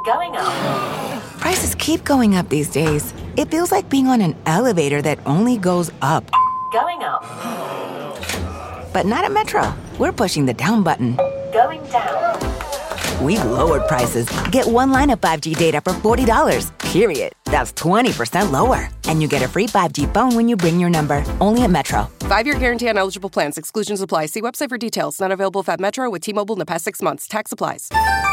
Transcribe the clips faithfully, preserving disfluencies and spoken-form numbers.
Going up. Prices keep going up these days. It feels like being on an elevator that only goes up. Going up. But not at Metro. We're pushing the down button. Going down. We've lowered prices. Get one line of five G data for forty dollars, period. That's twenty percent lower. And you get a free five G phone when you bring your number. Only at Metro. Five-year guarantee on eligible plans. Exclusions apply. See website for details. Not available at Metro with T-Mobile in the past six months. Tax applies.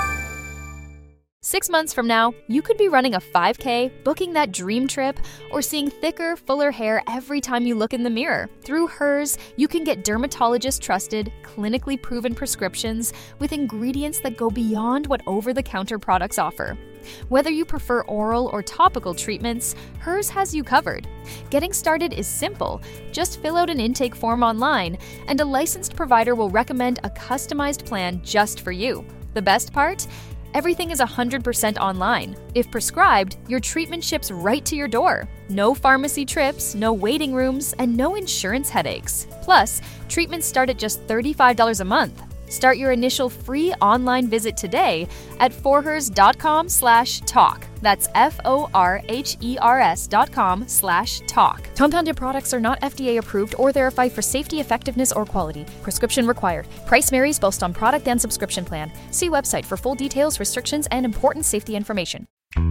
Six months from now, you could be running a five K, booking that dream trip, or seeing thicker, fuller hair every time you look in the mirror. Through Hers, you can get dermatologist-trusted, clinically proven prescriptions with ingredients that go beyond what over-the-counter products offer. Whether you prefer oral or topical treatments, Hers has you covered. Getting started is simple. Just fill out an intake form online, and a licensed provider will recommend a customized plan just for you. The best part? Everything is one hundred percent online. If prescribed, your treatment ships right to your door. No pharmacy trips, no waiting rooms, and no insurance headaches. Plus, treatments start at just thirty-five dollars a month. Start your initial free online visit today at forhers.com slash talk. That's F-O-R-H-E-R-S dot com slash talk. Compounded products are not F D A approved or verified for safety, effectiveness, or quality. Prescription required. Price varies based on product and subscription plan. See website for full details, restrictions, and important safety information.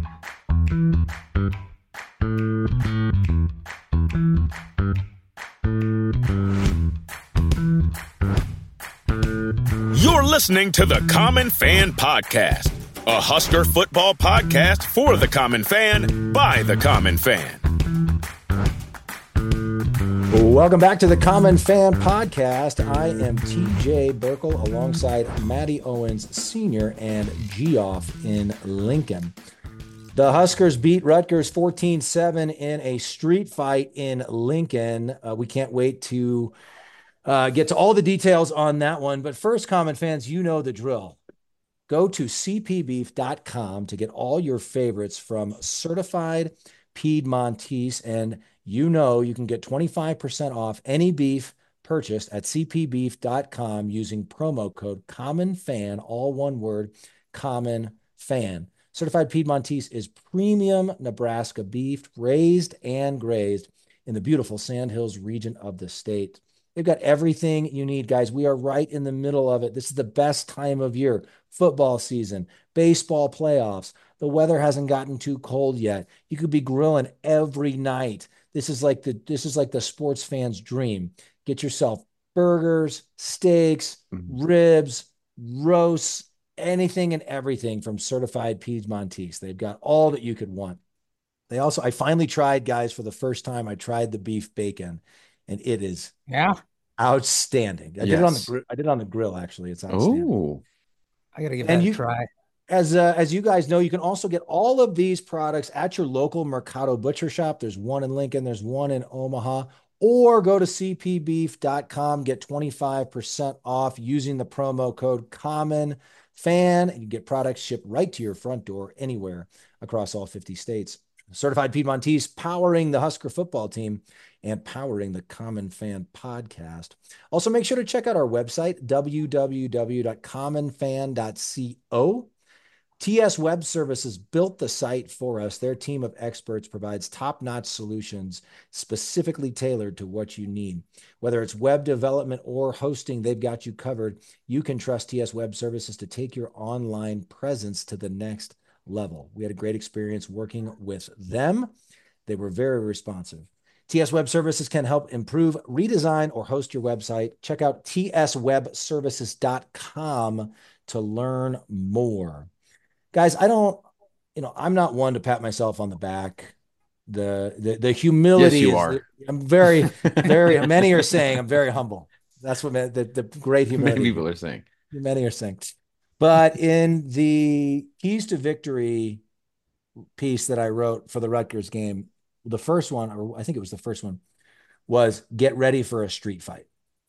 You're listening to the Common Fan Podcast, a Husker football podcast for the common fan, by the common fan. Welcome back to the Common Fan Podcast. I am T J Burkle alongside Matty Owens Senior and Geoff in Lincoln. The Huskers beat Rutgers fourteen seven in a street fight in Lincoln. Uh, we can't wait to Uh, get to all the details on that one. But first, common fans, you know the drill. Go to c p beef dot com to get all your favorites from Certified Piedmontese. And you know you can get twenty-five percent off any beef purchased at c p beef dot com using promo code COMMONFAN, all one word, COMMONFAN. Certified Piedmontese is premium Nebraska beef, raised and grazed in the beautiful Sandhills region of the state. They've got everything you need, guys. We are right in the middle of it. This is the best time of year. Football season, baseball playoffs. The weather hasn't gotten too cold yet. You could be grilling every night. This is like the this is like the sports fan's dream. Get yourself burgers, steaks, mm-hmm. ribs, roasts, anything and everything from Certified Piedmontese. They've got all that you could want. They also, I finally tried, guys, for the first time, I tried the beef bacon. And it is yeah outstanding. I yes. did it on the grill. I did it on the grill, actually. It's outstanding. Oh, I gotta give and that you, a try. As uh, as you guys know, you can also get all of these products at your local Mercado Butcher Shop. There's one in Lincoln. There's one in Omaha. Or go to c p beef dot com. Get twenty-five percent off using the promo code COMMONFAN. And you get products shipped right to your front door anywhere across all fifty states. Certified Piedmontese, powering the Husker football team and powering the Common Fan Podcast. Also, make sure to check out our website, w w w dot common fan dot co. T S Web Services built the site for us. Their team of experts provides top-notch solutions specifically tailored to what you need. Whether it's web development or hosting, they've got you covered. You can trust T S Web Services to take your online presence to the next level. We had a great experience working with them. They were very responsive. T S Web Services can help improve, redesign, or host your website. Check out t s web services dot com to learn more. Guys, I don't, you know, I'm not one to pat myself on the back. The the, the humility. Yes, you is, are. I'm very, very, many are saying I'm very humble. That's what the, the great humility. Many people are saying. Many are saying. But in the Keys to Victory piece that I wrote for the Rutgers game, the first one, or I think it was the first one, was get ready for a street fight.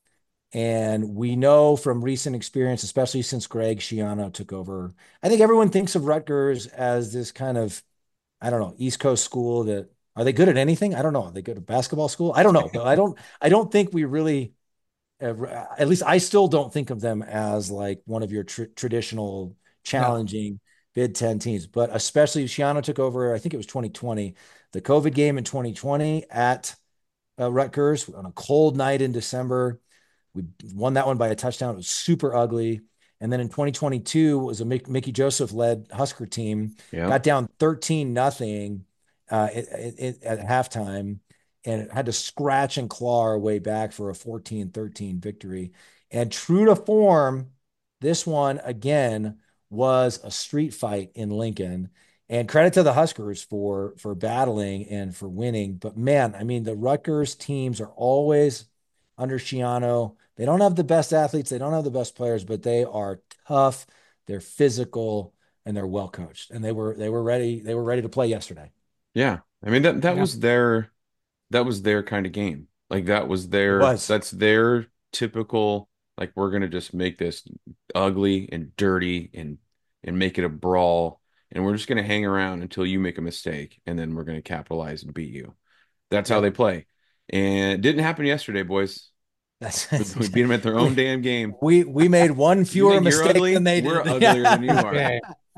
And we know from recent experience, especially since Greg Schiano took over, I think everyone thinks of Rutgers as this kind of, I don't know, East Coast school that, are they good at anything? I don't know. Are they good at basketball school? I don't know. But I don't, I don't think we really, uh, at least I still don't think of them as like one of your tr- traditional challenging Big Ten teams, but especially Shiano took over. I think it was twenty twenty, the COVID game in twenty twenty at uh, Rutgers on a cold night in December. We won that one by a touchdown. It was super ugly. And then in twenty twenty-two was a Mickey Joseph led Husker team, Yeah. got down thirteen nothing uh, at, at halftime, and had to scratch and claw our way back for a fourteen thirteen victory. And true to form, this one again was a street fight in Lincoln. And credit to the Huskers for for battling and for winning. But man, I mean, the Rutgers teams are always under Shiano. They don't have the best athletes, they don't have the best players, but they are tough, they're physical, and they're well coached. And they were they were ready, they were ready to play yesterday. Yeah. I mean that that Yeah. was their that was their kind of game. Like that was their It was. that's their typical, like, we're gonna just make this ugly and dirty and and make it a brawl, and we're just gonna hang around until you make a mistake, and then we're gonna capitalize and beat you. That's how they play. And it didn't happen yesterday, boys. That's We beat them at their own damn game. we we made one fewer think you're mistake ugly? than they We're did. uglier than you are. Okay.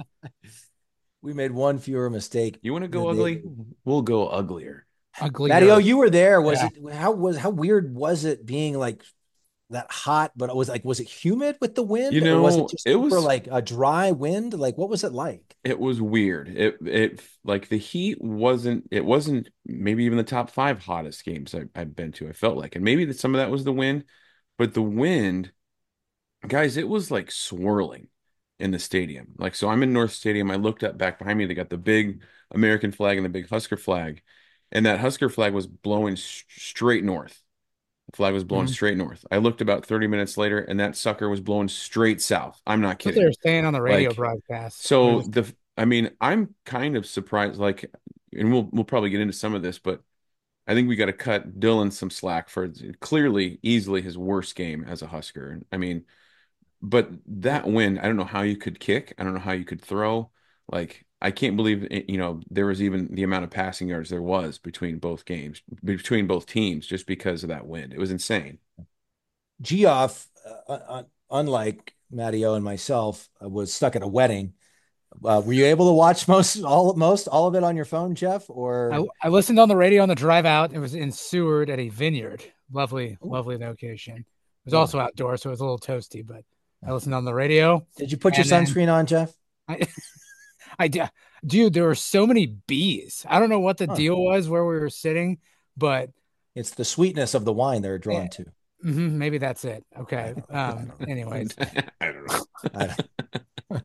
We made one fewer mistake. You want to go than they- ugly? We'll go uglier. Ugly. Matty, oh, you were there. Was Yeah. it how was how weird was it being like that hot, but it was like, was it humid with the wind? You Or was know, it just it super, was- like a dry wind? Like, what was it like? It was weird. It it like the heat wasn't it wasn't maybe even the top five hottest games I, I've been to. I felt like, and maybe that some of that was the wind, but the wind, guys, it was like swirling in the stadium. Like, so I'm in North Stadium. I looked up back behind me. They got the big American flag and the big Husker flag, and that Husker flag was blowing s- straight north. The flag was blowing Mhm. straight north. I looked about thirty minutes later, and that sucker was blowing straight south. I'm not That's what kidding. they were saying on the radio Like, broadcast. So It was- the, I mean, I'm kind of surprised. Like, and we'll we'll probably get into some of this, but I think we got to cut Dylan some slack for clearly, easily his worst game as a Husker. I mean, but that win, I don't know how you could kick. I don't know how you could throw. Like, I can't believe it, you know, there was even the amount of passing yards there was between both games, between both teams, just because of that win. It was insane. Geoff, uh, uh, unlike Matteo and myself, uh, was stuck at a wedding. Uh, were you able to watch most all most all of it on your phone, Jeff? Or I, I listened on the radio on the drive out. It was in Seward at a vineyard. Lovely, lovely location. It was Ooh. also outdoors, so it was a little toasty, but I listened on the radio. did you put your and then- sunscreen on, Jeff? I, I d- dude, there were so many bees. I don't know what the Huh. deal was where we were sitting, but It's the sweetness of the wine they're drawn Yeah. to. mhm, maybe that's it. Okay. Um, anyways, I don't know. I don't-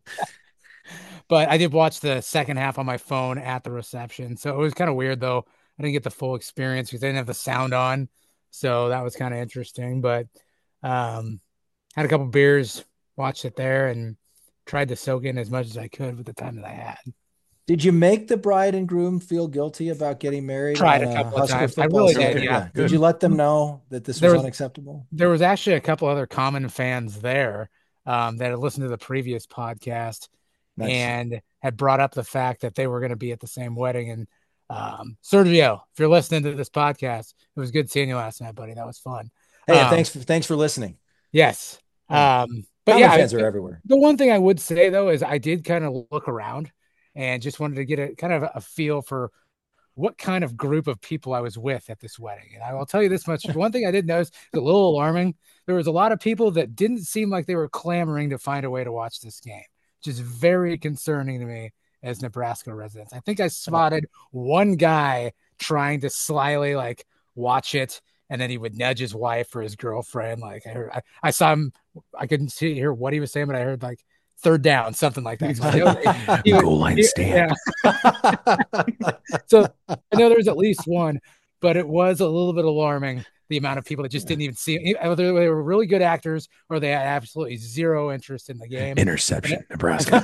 but I did watch the second half on my phone at the reception. So it was kind of weird though. I didn't get the full experience because I didn't have the sound on. So that was kind of interesting. But um had a couple beers, watched it there, and tried to soak in as much as I could with the time that I had. Did you make the bride and groom feel guilty about getting married? Tried on a couple of Husker times. I football really season? did, yeah. Did you let them know that this There was was- unacceptable? There was actually a couple other common fans there um, that had listened to the previous podcast Nice. and had brought up the fact that they were going to be at the same wedding. And um, Sergio, if you're listening to this podcast, it was good seeing you last night, buddy. That was fun. Hey, um, thanks for thanks for listening. Yes. Yeah. Um, but Common yeah, fans I- are everywhere. the one thing I would say though is I did kind of look around and just wanted to get a kind of a feel for what kind of group of people I was with at this wedding. And I will tell you this much. One thing I did notice is a little alarming. There was a lot of people that didn't seem like they were clamoring to find a way to watch this game, which is very concerning to me as Nebraska residents. I think I spotted one guy trying to slyly like watch it, and then he would nudge his wife or his girlfriend. Like I heard, I, I saw him, I couldn't see hear what he was saying, but I heard like third down, something like that. So I know- he would- Goal line he- stand. yeah. So I know there's at least one, but it was a little bit alarming the amount of people that just didn't even see whether they were really good actors or they had absolutely zero interest in the game. Interception, Nebraska.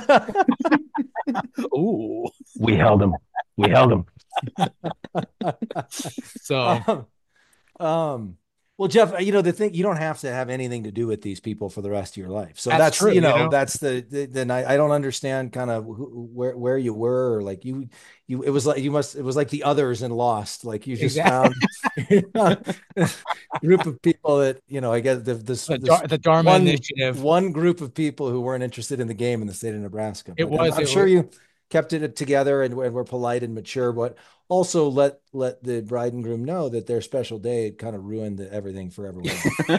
Ooh. We held him. We held him. So um, um, Well, Jeff, you know, the thing, you don't have to have anything to do with these people for the rest of your life. So That's that's, true, you you know, know? that's the, the then I, I don't understand kind of who, where, where you were, or like you, you, it was like, you must, it was like the others in Lost. Like you just Exactly. found a group of people that, you know, I guess the, this, The, this Dar- the Dharma one, Initiative. one group of people who weren't interested in the game in the state of Nebraska. It But I'm, was, I'm it sure was, you kept it together and, and were polite and mature, but also let let the bride and groom know that their special day kind of ruined the, everything for everyone.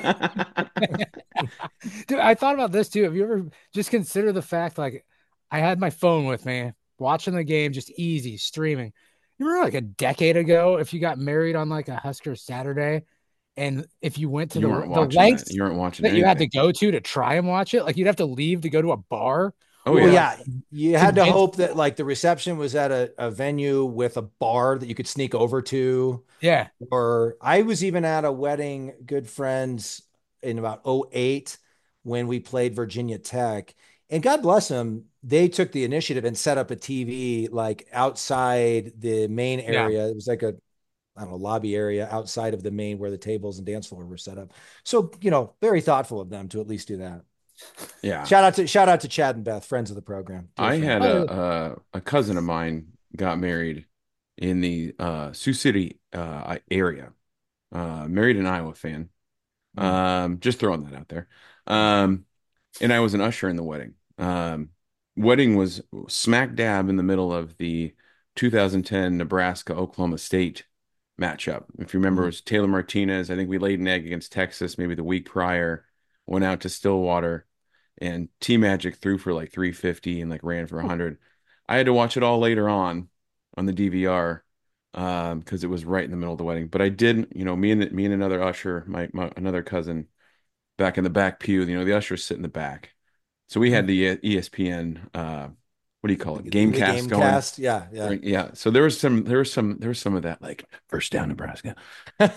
Dude, I thought about this too. Have you ever just consider the fact like I had my phone with me watching the game, just easy streaming. You remember like a decade ago, if you got married on like a Husker Saturday, and if you went to You the weren't the watching lengths that. You weren't watching that you had to anything. go to to try and watch it, like you'd have to leave to go to a bar. Oh Well, or yeah. like yeah, you had to convince hope that like the reception was at a, a venue with a bar that you could sneak over to. yeah, Or I was even at a wedding, good friends in about 'oh eight when we played Virginia Tech. And God bless them, they took the initiative and set up a T V like outside the main yeah. area. It was like a, I don't know, lobby area outside of the main where the tables and dance floor were set up. So, you know, very thoughtful of them to at least do that. Yeah. Shout out to shout out to Chad and Beth, friends of the program. Dear I friends. had Oh, a, a a cousin of mine got married in the uh, Sioux City uh, area. Uh, married an Iowa fan. Mm. Um, just throwing that out there. Um, and I was an usher in the wedding. Um, wedding was smack dab in the middle of the two thousand ten Nebraska Oklahoma State matchup. If you remember, it was Taylor Martinez. I think we laid an egg against Texas maybe the week prior. Went out to Stillwater, and T Magic threw for like three fifty and like ran for one hundred. I had to watch it all later on on the D V R um because it was right in the middle of the wedding. But I did, you know, me and me and another usher, my, my another cousin, back in the back pew. You know, the ushers sit in the back, so we had the E S P N uh what do you call it, The Gamecast going. Gamecast, yeah, yeah. Yeah. So there was some there was some there was some of that, like first down Nebraska, Did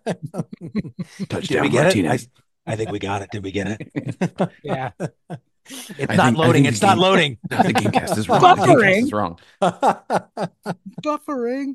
touchdown we get it? I, Martinez. I think we got it. Did we get it? yeah. It's I not think- I loading. think It's the not game- loading. No, the Gamecast is wrong. The Gamecast is wrong. Buffering.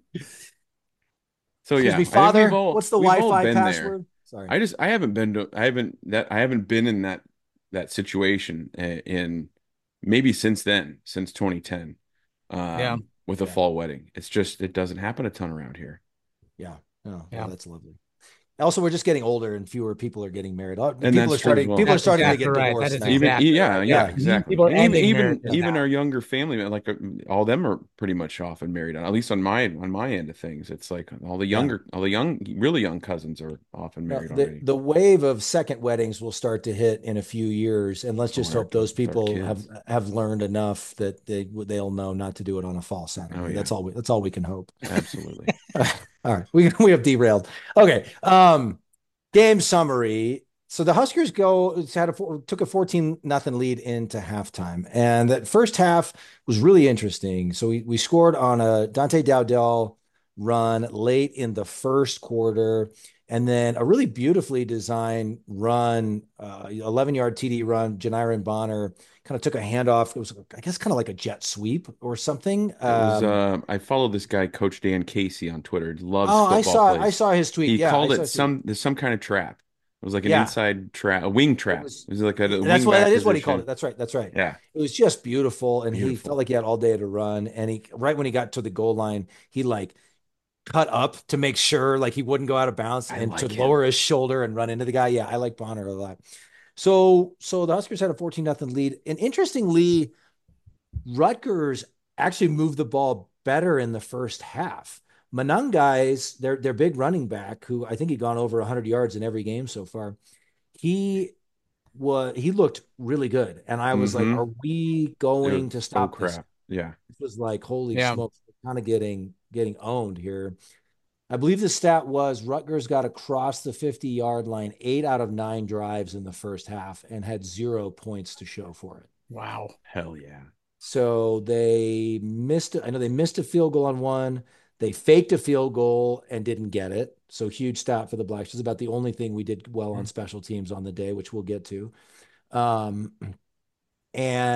So Excuse yeah, me, I think Father. we've all- What's the we've all Wi-Fi been there. password? Sorry. I just I haven't been to I haven't that I haven't been in that that situation uh, in maybe since then, since twenty ten, um, Yeah. with a Yeah. fall wedding. It's just it doesn't happen a ton around here. Yeah. Oh, Yeah. well, that's lovely. Also, we're just getting older and fewer people are getting married. Oh, And people that's are true starting. as well. People are That's starting exactly to get right. divorced That is now. Even exactly yeah, right. yeah, Yeah. exactly. People are And even ending even marriages even now. our younger family, like uh, all of them are pretty much off and married. At least on my on my end of things, it's like all the Yeah. younger, all the young, really young cousins are off and No, married the, already. the wave of second weddings will start to hit in a few years, and let's just Oh, our- hope those our people kids. have have learned enough that they they'll know not to do it on a fall Saturday. Oh, yeah. That's all. We, that's all we can hope. Absolutely. All right, we we have derailed. Okay, um, game summary. So the Huskers go it's had a took a fourteen nothing lead into halftime, and that first half was really interesting. So we we scored on a Dante Dowdell run late in the first quarter, and then a really beautifully designed run, uh, eleven yard T D run. Janiron Bonner kind of took a handoff. It was, I guess, kind of like a jet sweep or something. It was, Um, uh, I follow this guy, Coach Dan Casey, on Twitter. Loves oh, I football saw plays. I saw his tweet. He Yeah, called I saw it his tweet. some there's some kind of trap. It was like an Yeah. inside trap, a wing trap. It was- was, like a, a That's wing what back that is what he position. called it. That's right. That's right. Yeah, It was just beautiful, and he Beautiful. felt like he had all day to run. And he right when he got to the goal line, he like cut up to make sure like he wouldn't go out of bounds I and like to him. lower his shoulder and run into the guy. Yeah, I like Bonner a lot. So so the Huskers had a fourteen nothing lead. And interestingly, Rutgers actually moved the ball better in the first half. Monangai, their their big running back, who I think he'd gone over one hundred yards in every game so far, he was he looked really good, and I was Mhm. like, "Are we going to oh stop this?" crap. Yeah, This was like, "Holy Yeah. smokes, we're kind of getting getting owned here." I believe the stat was Rutgers got across the fifty yard line eight out of nine drives in the first half and had zero points to show for it. Wow. hell yeah. So they missed, I know they missed a field goal on one. They faked a field goal and didn't get it. So huge stat for the Blacks. It's about the only thing we did well on special teams on the day, which we'll get to. Um, and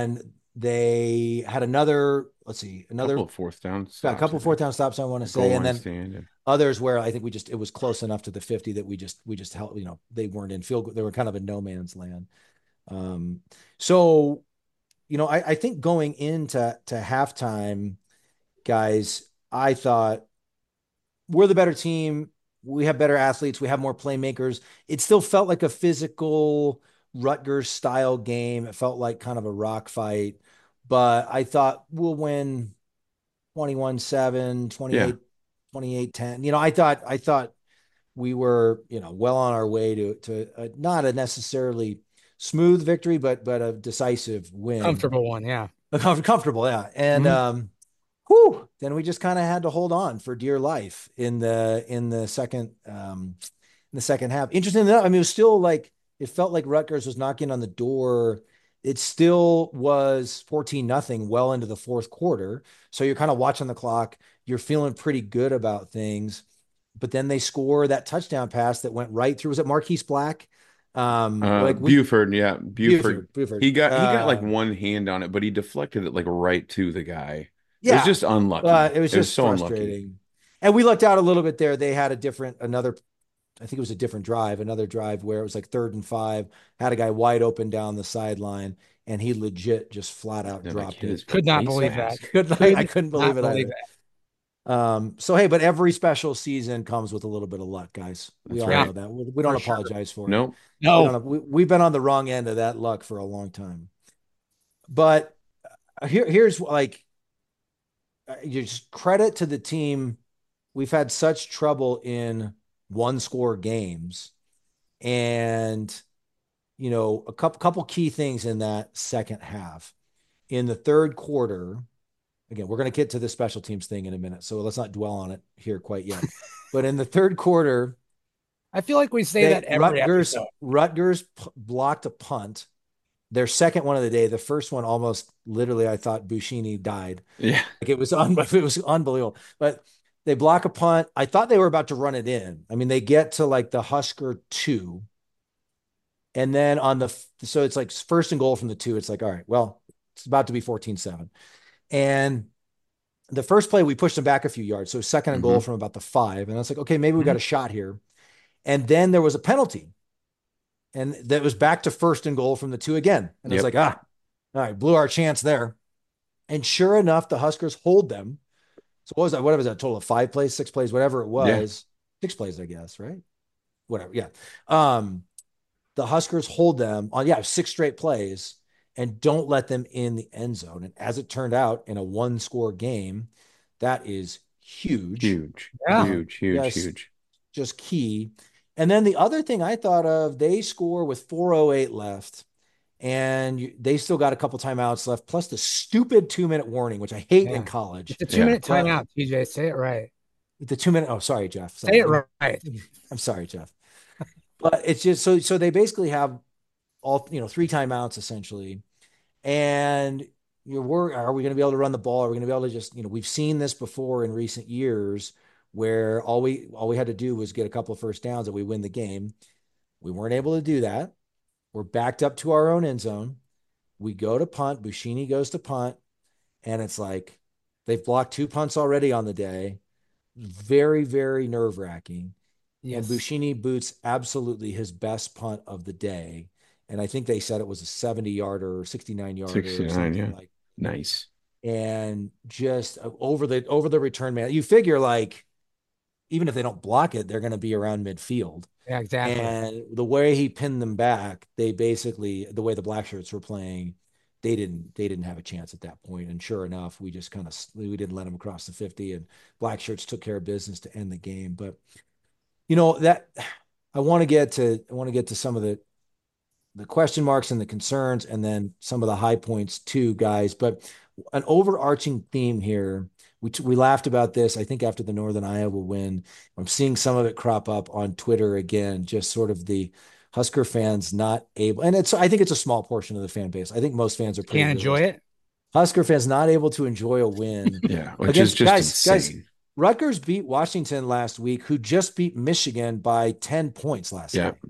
they had another, let's see, another couple of fourth down got stops, a couple I of fourth think. down stops, I want to Goal say, and line then stand and- others where I think we just it was close enough to the fifty that we just we just held, you know, they weren't in field, they were kind of in no man's land. Um, so you know, I, I think going into to halftime, guys, I thought we're the better team. We have better athletes. We have more playmakers. It still felt like a physical Rutgers style game. It felt like kind of a rock fight, but I thought we'll win twenty-one seven, Yeah. twenty-eight ten. You know, I thought, I thought we were, you know, well on our way to, to a, not a necessarily smooth victory, but, but a decisive win. Comfortable one. Yeah. Com- comfortable. Yeah. And, Mhm. um, whew, then we just kind of had to hold on for dear life in the, in the second, um, in the second half. Interesting enough, I mean, it was still like, it felt like Rutgers was knocking on the door. It still was fourteen nothing well into the fourth quarter. So you're kind of watching the clock. You're feeling pretty good about things. But then they score that touchdown pass that went right through. Was it Marquise Black? Um, Uh, like we, Buford, yeah, Buford. Buford, Buford. He got he got like Uh, one hand on it, but he deflected it like right to the guy. It yeah, was just unlucky. uh, it was just so frustrating. unlucky. And we lucked out a little bit there. They had a different, another, I think it was a different drive, another drive where it was like third and five, had a guy wide open down the sideline, and he legit just flat out Yeah, like dropped hit his it. Could not face believe mask. that. Could, I, I couldn't believe not it believe either. Um, so hey, but every special season comes with a little bit of luck, guys. We That's all right. know that. We, we don't For sure. apologize for it. Nope. We No. don't- we, we've been on the wrong end of that luck for a long time. But uh, here, here's like, uh, you just credit to the team. We've had such trouble in one score games, and you know, a couple couple key things in that second half. In the third quarter, again, we're going to get to the special teams thing in a minute, so let's not dwell on it here quite yet. But in the third quarter, I feel like we say they, that every Rutgers episode. Rutgers p- blocked a punt, their second one of the day. The first one almost literally, I thought Buschini died. Yeah. Like it was un- it was unbelievable. But they block a punt. I thought they were about to run it in. I mean, they get to like the Husker two. And then on the, so it's like first and goal from the two. It's like, all right, well, it's about to be fourteen seven. And the first play, we pushed them back a few yards. So second and Mhm. goal from about the five. And I was like, okay, maybe we Mhm. got a shot here. And then there was a penalty. And that was back to first and goal from the two again. And I was Yep. like, ah, all right, blew our chance there. And sure enough, the Huskers hold them. So what was that? What was that? A total of five plays, six plays, whatever it was. Six plays, I guess, right? Whatever. Yeah. Um, the Huskers hold them on, yeah, six straight plays and don't let them in the end zone. And as it turned out, in a one score game, that is huge. Huge. Yeah. Huge, huge, Yes. huge. Just key. And then the other thing I thought of, they score with four oh eight left, and you, they still got a couple timeouts left, plus the stupid two minute warning, which I hate Yeah. in college. It's a two minute Yeah. timeout, T J. Say it right. The two minute, oh, sorry, Jeff. Sorry. Say it right. I'm sorry, Jeff. But it's just so so they basically have all, you know, three timeouts essentially. And you're worried, are we going to be able to run the ball? Are we going to be able to just, you know, we've seen this before in recent years where all we all we had to do was get a couple of first downs and we win the game. We weren't able to do that. We're backed up to our own end zone. We go to punt. Buschini goes to punt. And it's like they've blocked two punts already on the day. Very, very nerve wracking. Yes. And Buschini boots absolutely his best punt of the day. And I think they said it was a seventy yarder or sixty-nine yarder. sixty-nine, yeah. Like, Nice. and just over the over the return man. You figure like even if they don't block it, they're going to be around midfield. Yeah, exactly. And the way he pinned them back, they basically, the way the black shirts were playing, they didn't they didn't have a chance at that point. And sure enough, we just kind of we didn't let them across the fifty, and black shirts took care of business to end the game. But you know that I want to get to I want to get to some of the the question marks and the concerns, and then some of the high points too, guys. But an overarching theme here, we we laughed about this, I think, after the Northern Iowa win. I'm seeing some of it crop up on Twitter again, just sort of the Husker fans not able, and it's I think it's a small portion of the fan base. I think most fans are pretty Can't enjoy realistic. it. Husker fans not able to enjoy a win. Yeah, which Against- is just guys, insane. guys, Rutgers beat Washington last week, who just beat Michigan by ten points last Yeah. night.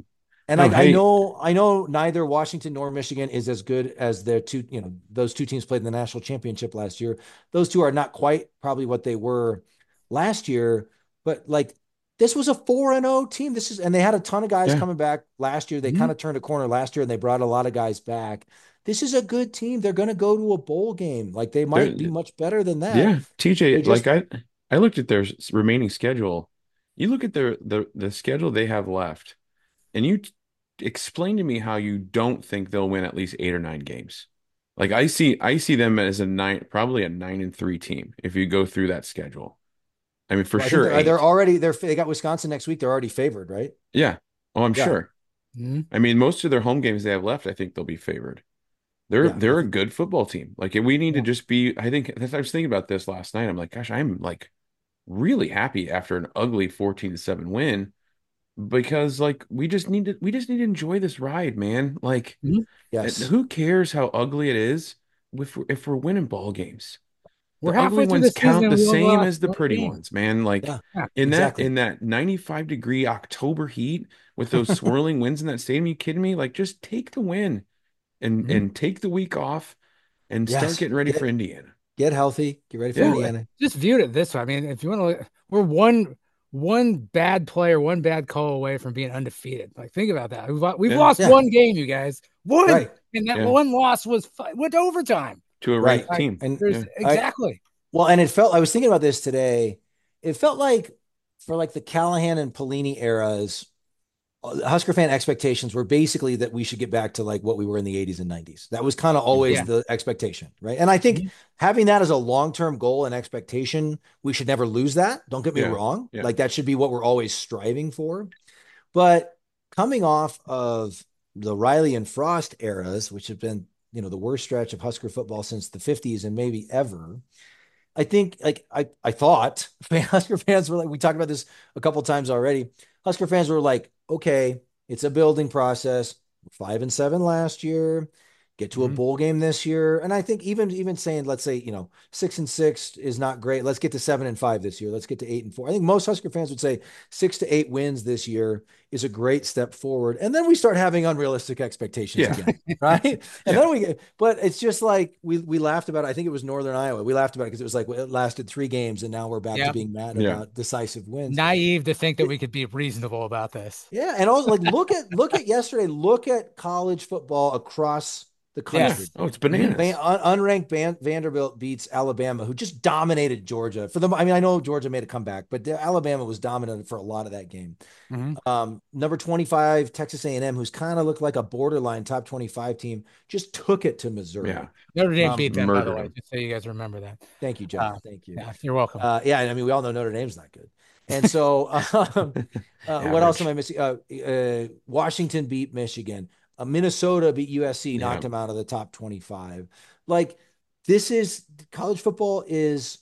And Oh, I, I hey. know, I know neither Washington nor Michigan is as good as their two, you know, those two teams played in the national championship last year. Those two are not quite probably what they were last year, but like this was a four and oh team. This is, and they had a ton of guys Yeah. coming back last year. They Mhm. kind of turned a corner last year and they brought a lot of guys back. This is a good team. They're going to go to a bowl game. Like they might They're- be much better than that. Yeah, T J, They just, like I I looked at their s- remaining schedule. You look at their the the schedule they have left, and you t- explain to me how you don't think they'll win at least eight or nine games. Like I see I see them as a nine, probably a nine and three team if you go through that schedule. I mean, for well, I think sure they're, they're eight. already, they're, they got Wisconsin next week. They're already favored, right? Yeah. Oh, I'm Yeah. sure. Mhm. I mean, most of their home games they have left, I think they'll be favored. They're Yeah, I they're a think- good football team. Like we need to Yeah. just be. I think I was thinking about this last night. I'm like, gosh, I'm like really happy after an ugly fourteen to seven win because like we just need to we just need to enjoy this ride, man. Like Yes. who cares how ugly it is if we're, if we're winning ball games? We're The ugly halfway through ones the season count and the we same lost as the one pretty game. ones, man. Like Yeah, Yeah. in exactly. that in that ninety-five degree October heat with those swirling winds in that stadium, you kidding me? Like just take the win and Mhm. and take the week off and start Yes. getting ready Get- for Indiana. Get healthy. Get ready for Yeah. Indiana. Just viewed it this way. I mean, if you want to look, we're one one bad player, one bad call away from being undefeated. Like, think about that. We've, we've Yeah. lost Yeah. one game, you guys. One. Right. And that Yeah. one loss was fi- went to overtime. To a Right. ranked team. And There's Yeah. exactly. well, and it felt, I was thinking about this today. It felt like for like the Callahan and Pelini eras, uh, Husker fan expectations were basically that we should get back to like what we were in the eighties and nineties. That was kind of always Yeah. the expectation, right? And I think Mhm. having that as a long-term goal and expectation, we should never lose that. Don't get me Yeah. wrong. Yeah. Like that should be what we're always striving for. But coming off of the Riley and Frost eras, which have been, you know, the worst stretch of Husker football since the fifties and maybe ever, I think like I, I thought Husker fans were like, we talked about this a couple times already. Husker fans were like, okay, it's a building process. Five and seven last year, get to a Mhm. bowl game this year. And I think even even saying, let's say, you know, six and six is not great. Let's get to seven and five this year. Let's get to eight and four. I think most Husker fans would say six to eight wins this year is a great step forward. And then we start having unrealistic expectations Yeah. again, right? And Yeah. then we get, but it's just like we we laughed about it. I think it was Northern Iowa. We laughed about it because it was like well, it lasted three games, and now we're back to Yep. being mad Yeah. about decisive wins. Naive to think that we could be reasonable about this. Yeah, and also like look at look at yesterday. Look at college football across the Yeah. country. Oh, it's bananas. Van, un, unranked Van, Vanderbilt beats Alabama, who just dominated Georgia. For them, I mean, I know Georgia made a comeback, but the- Alabama was dominant for a lot of that game. Mhm. Um, number twenty-five, Texas A and M, who's kind of looked like a borderline top twenty-five team, just took it to Missouri. Yeah. Notre Dame Um, beat them, by the murdered way, them. just so you guys remember that. Thank you, Jeff. Uh, Thank you. Yeah, you're welcome. Uh, yeah, I mean, we all know Notre Dame's not good. And so, um, uh, what else am I missing? Uh, uh, Washington beat Michigan. Uh, Minnesota beat U S C, knocked Yeah. them out of the top twenty-five. Like, this is college football is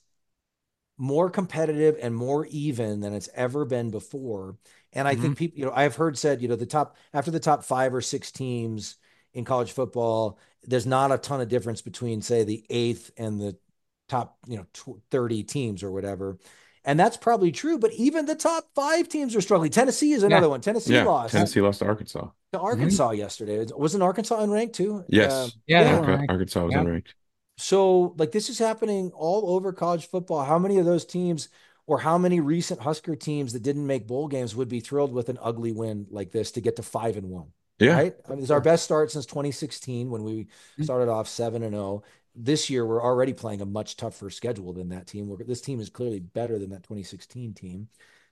more competitive and more even than it's ever been before. And I Mhm. think people, you know, I've heard said, you know, the top after the top five or six teams in college football, there's not a ton of difference between, say, the eighth and the top, you know, tw- thirty teams or whatever. And that's probably true, but even the top five teams are struggling. Tennessee is another Yeah. one. Tennessee Yeah. lost Tennessee lost to Arkansas. to Arkansas yesterday. Wasn't Arkansas unranked too? Yes. Um, Yeah, they yeah. were. Arca- ranked. Arkansas was Yeah. unranked. So, like, this is happening all over college football. How many of those teams or how many recent Husker teams that didn't make bowl games would be thrilled with an ugly win like this to get to five and one? Yeah. Right? I mean, it's our best start since twenty sixteen when we started off seven and oh. This year, we're already playing a much tougher schedule than that team. We're, this team is clearly better than that twenty sixteen team.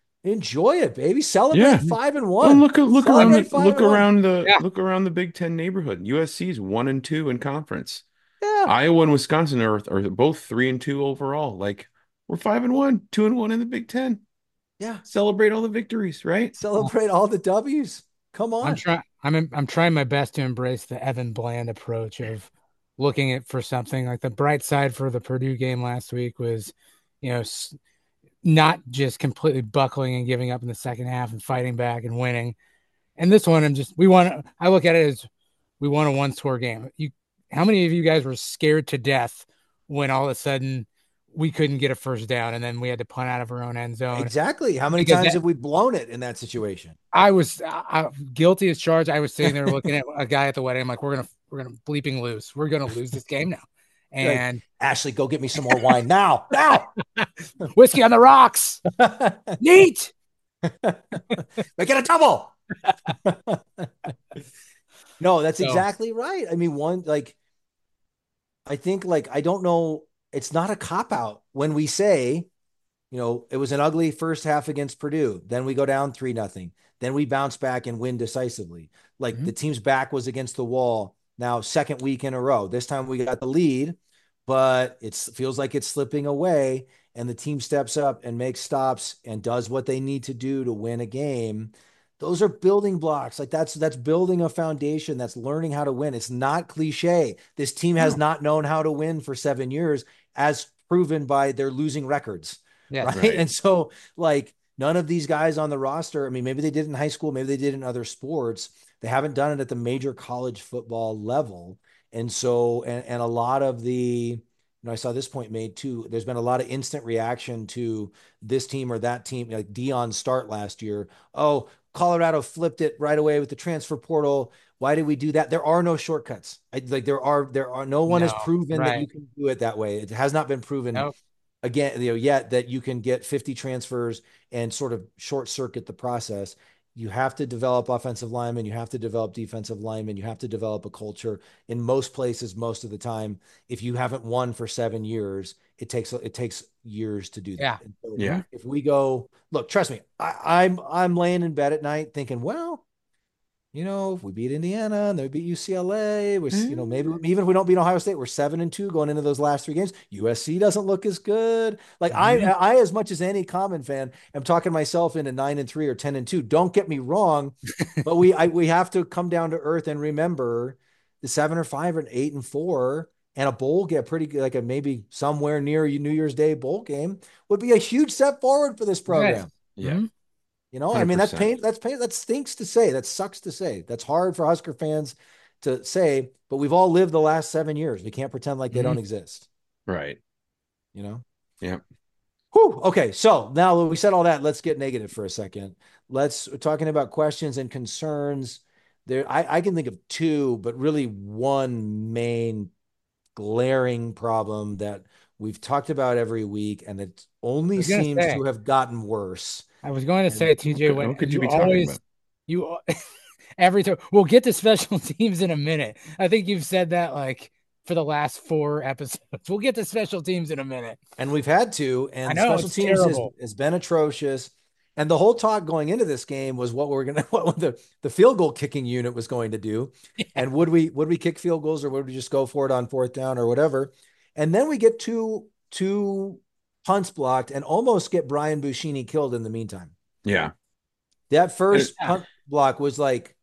Enjoy it, baby. Celebrate Yeah. five and Well, one. look look around Celebrate the five look and one. around the Yeah. look around the Big Ten neighborhood. U S C's one and two in conference. Yeah. Iowa and Wisconsin are are both three and two overall. Like we're five and one, two and one in the Big Ten. Yeah. Celebrate all the victories, right? Celebrate all the W's. Come on. I'm trying. I'm I'm trying my best to embrace the Evan Bland approach of looking at for something like the bright side for the Purdue game last week was, you know, s- not just completely buckling and giving up in the second half and fighting back and winning. And this one, I'm just we want. I look at it as we won a one score game. You, how many of you guys were scared to death when all of a sudden we couldn't get a first down, and then we had to punt out of our own end zone. Exactly. How many Because times that- have we blown it in that situation? I was I, I- guilty as charged. I was sitting there looking at a guy at the wedding. I'm like, we're gonna we're gonna bleeping lose. We're gonna lose this game now. And Ashley, go get me some more wine now. Now. whiskey on the rocks. Neat. Make it a double. No, that's So- exactly right. I mean, one, like, I think, like, I don't know, it's not a cop out when we say, you know, it was an ugly first half against Purdue. Then we go down three nothing. Then we bounce back and win decisively. Like Mhm. the team's back was against the wall. Now, second week in a row. This time we got the lead, but it feels like it's slipping away. And the team steps up and makes stops and does what they need to do to win a game. Those are building blocks. Like that's that's building a foundation. That's learning how to win. It's not cliche. This team has not known how to win for seven years, as proven by their losing records. Yeah. Right? Right. And so, like, none of these guys on the roster, I mean, maybe they did in high school, maybe they did in other sports. They haven't done it at the major college football level. And so, and, and a lot of the, you know, I saw this point made too. There's been a lot of instant reaction to this team or that team, like Deion's start last year. Oh, Colorado flipped it right away with the transfer portal. Why did we do that? There are no shortcuts. I, like there are, there are, no one No, has proven that right. you can do it that way. It has not been proven Nope. again, you know, yet that you can get fifty transfers and sort of short circuit the process. You have to develop offensive linemen. You have to develop defensive linemen. You have to develop a culture in most places, most of the time. If you haven't won for seven years, it takes, it takes years to do that. Yeah. And so Yeah. If we go, look, trust me, I, I'm, I'm laying in bed at night thinking, well, you know, if we beat Indiana and they beat U C L A, we, you know, maybe even if we don't beat Ohio State, we're seven and two going into those last three games. U S C doesn't look as good. Like Mhm. I, I, as much as any common fan, am talking myself into nine and three or ten and two. Don't get me wrong, but we, I, we have to come down to earth and remember the seven or five or eight and four and a bowl get pretty good, like a maybe somewhere near New Year's Day bowl game would be a huge step forward for this program. Yeah. Mhm. You know, I mean, that's one hundred percent. pain. That's pain. That stinks to say. That sucks to say. That's hard for Husker fans to say, but we've all lived the last seven years. We can't pretend like they Mhm. don't exist, Right. you know? Yeah. Whew. Okay. So now that we said all that, let's get negative for a second. Let's talking about questions and concerns there. I, I can think of two, but really one main glaring problem that we've talked about every week, and it only was gonna seems say. to have gotten worse. I was going to say, T J, could- when what could you you be talking always, about? you al- every time we'll get to special teams in a minute. I think you've said that like for the last four episodes. We'll get to special teams in a minute. And we've had to, and I know, special it's teams has, terrible. has been atrocious. And the whole talk going into this game was what we're gonna, what the the field goal kicking unit was going to do, and would we would we kick field goals or would we just go for it on fourth down or whatever? And then we get two two punts blocked and almost get Brian Buschini killed in the meantime. Yeah. That first Yeah. punt block was like,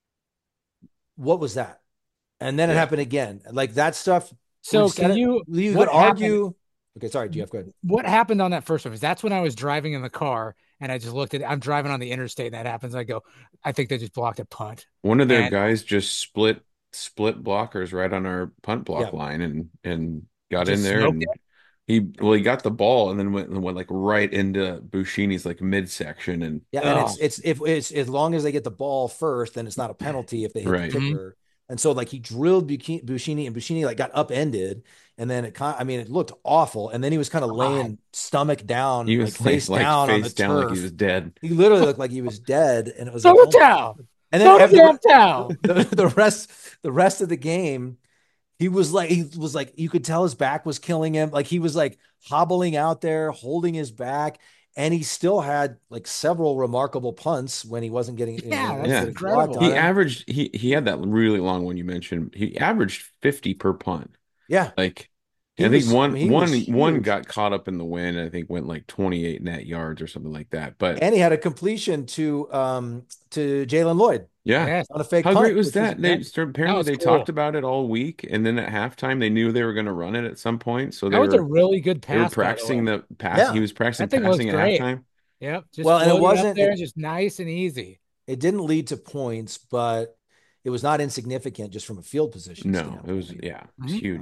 what was that? And then it Yeah. happened again. Like that stuff. So we've said can it- you? You what could happened- argue. Okay, sorry, G F. Go ahead. What happened on that first one? Because that's when I was driving in the car and I just looked at. I'm driving on the interstate and that happens. I go, I think they just blocked a punt. One of their And- guys just split split blockers right on our punt block Yeah. line and and got Just in there smoked and he well he got the ball and then went went like right into Buschini's like midsection and Yeah, and it's Oh. it's if it's as long as they get the ball first, then it's not a penalty if they hit Right. the kicker. And so like he drilled Buchi- Buschini and Buschini like got upended, and then it kind I mean it looked awful, and then he was kind of laying stomach down, he like was face like, down on the face down like turf. he was dead. He literally looked like he was dead, and it was Throw like, the oh. towel. And Throw then the every- damn towel. the, the rest the rest of the game he was like he was like you could tell his back was killing him, like he was like hobbling out there holding his back, and he still had like several remarkable punts when he wasn't getting you Yeah, know, that's Yeah. incredible. blocked on He him. averaged he he had that really long one you mentioned. He averaged fifty per punt. Yeah, Like He I think was- one he one was one huge. got caught up in the wind. I think went like twenty-eight net yards or something like that. But and he had a completion to um to Jalen Lloyd yeah. Yes. on a fake How punt, great was which that? They that- started, apparently was they cool. talked about it all week, and then at halftime they knew they were going to run it at some point. So they That was a were really good they were pass. by the practicing way. the pass. Yeah. He was practicing That thing was passing at great. halftime. Yep. Just Well, and it floating up wasn't- there, it- just nice and easy. it didn't lead to points, but it was not insignificant just from a field position No, standpoint. it was yeah, it was Mhm. huge. Um,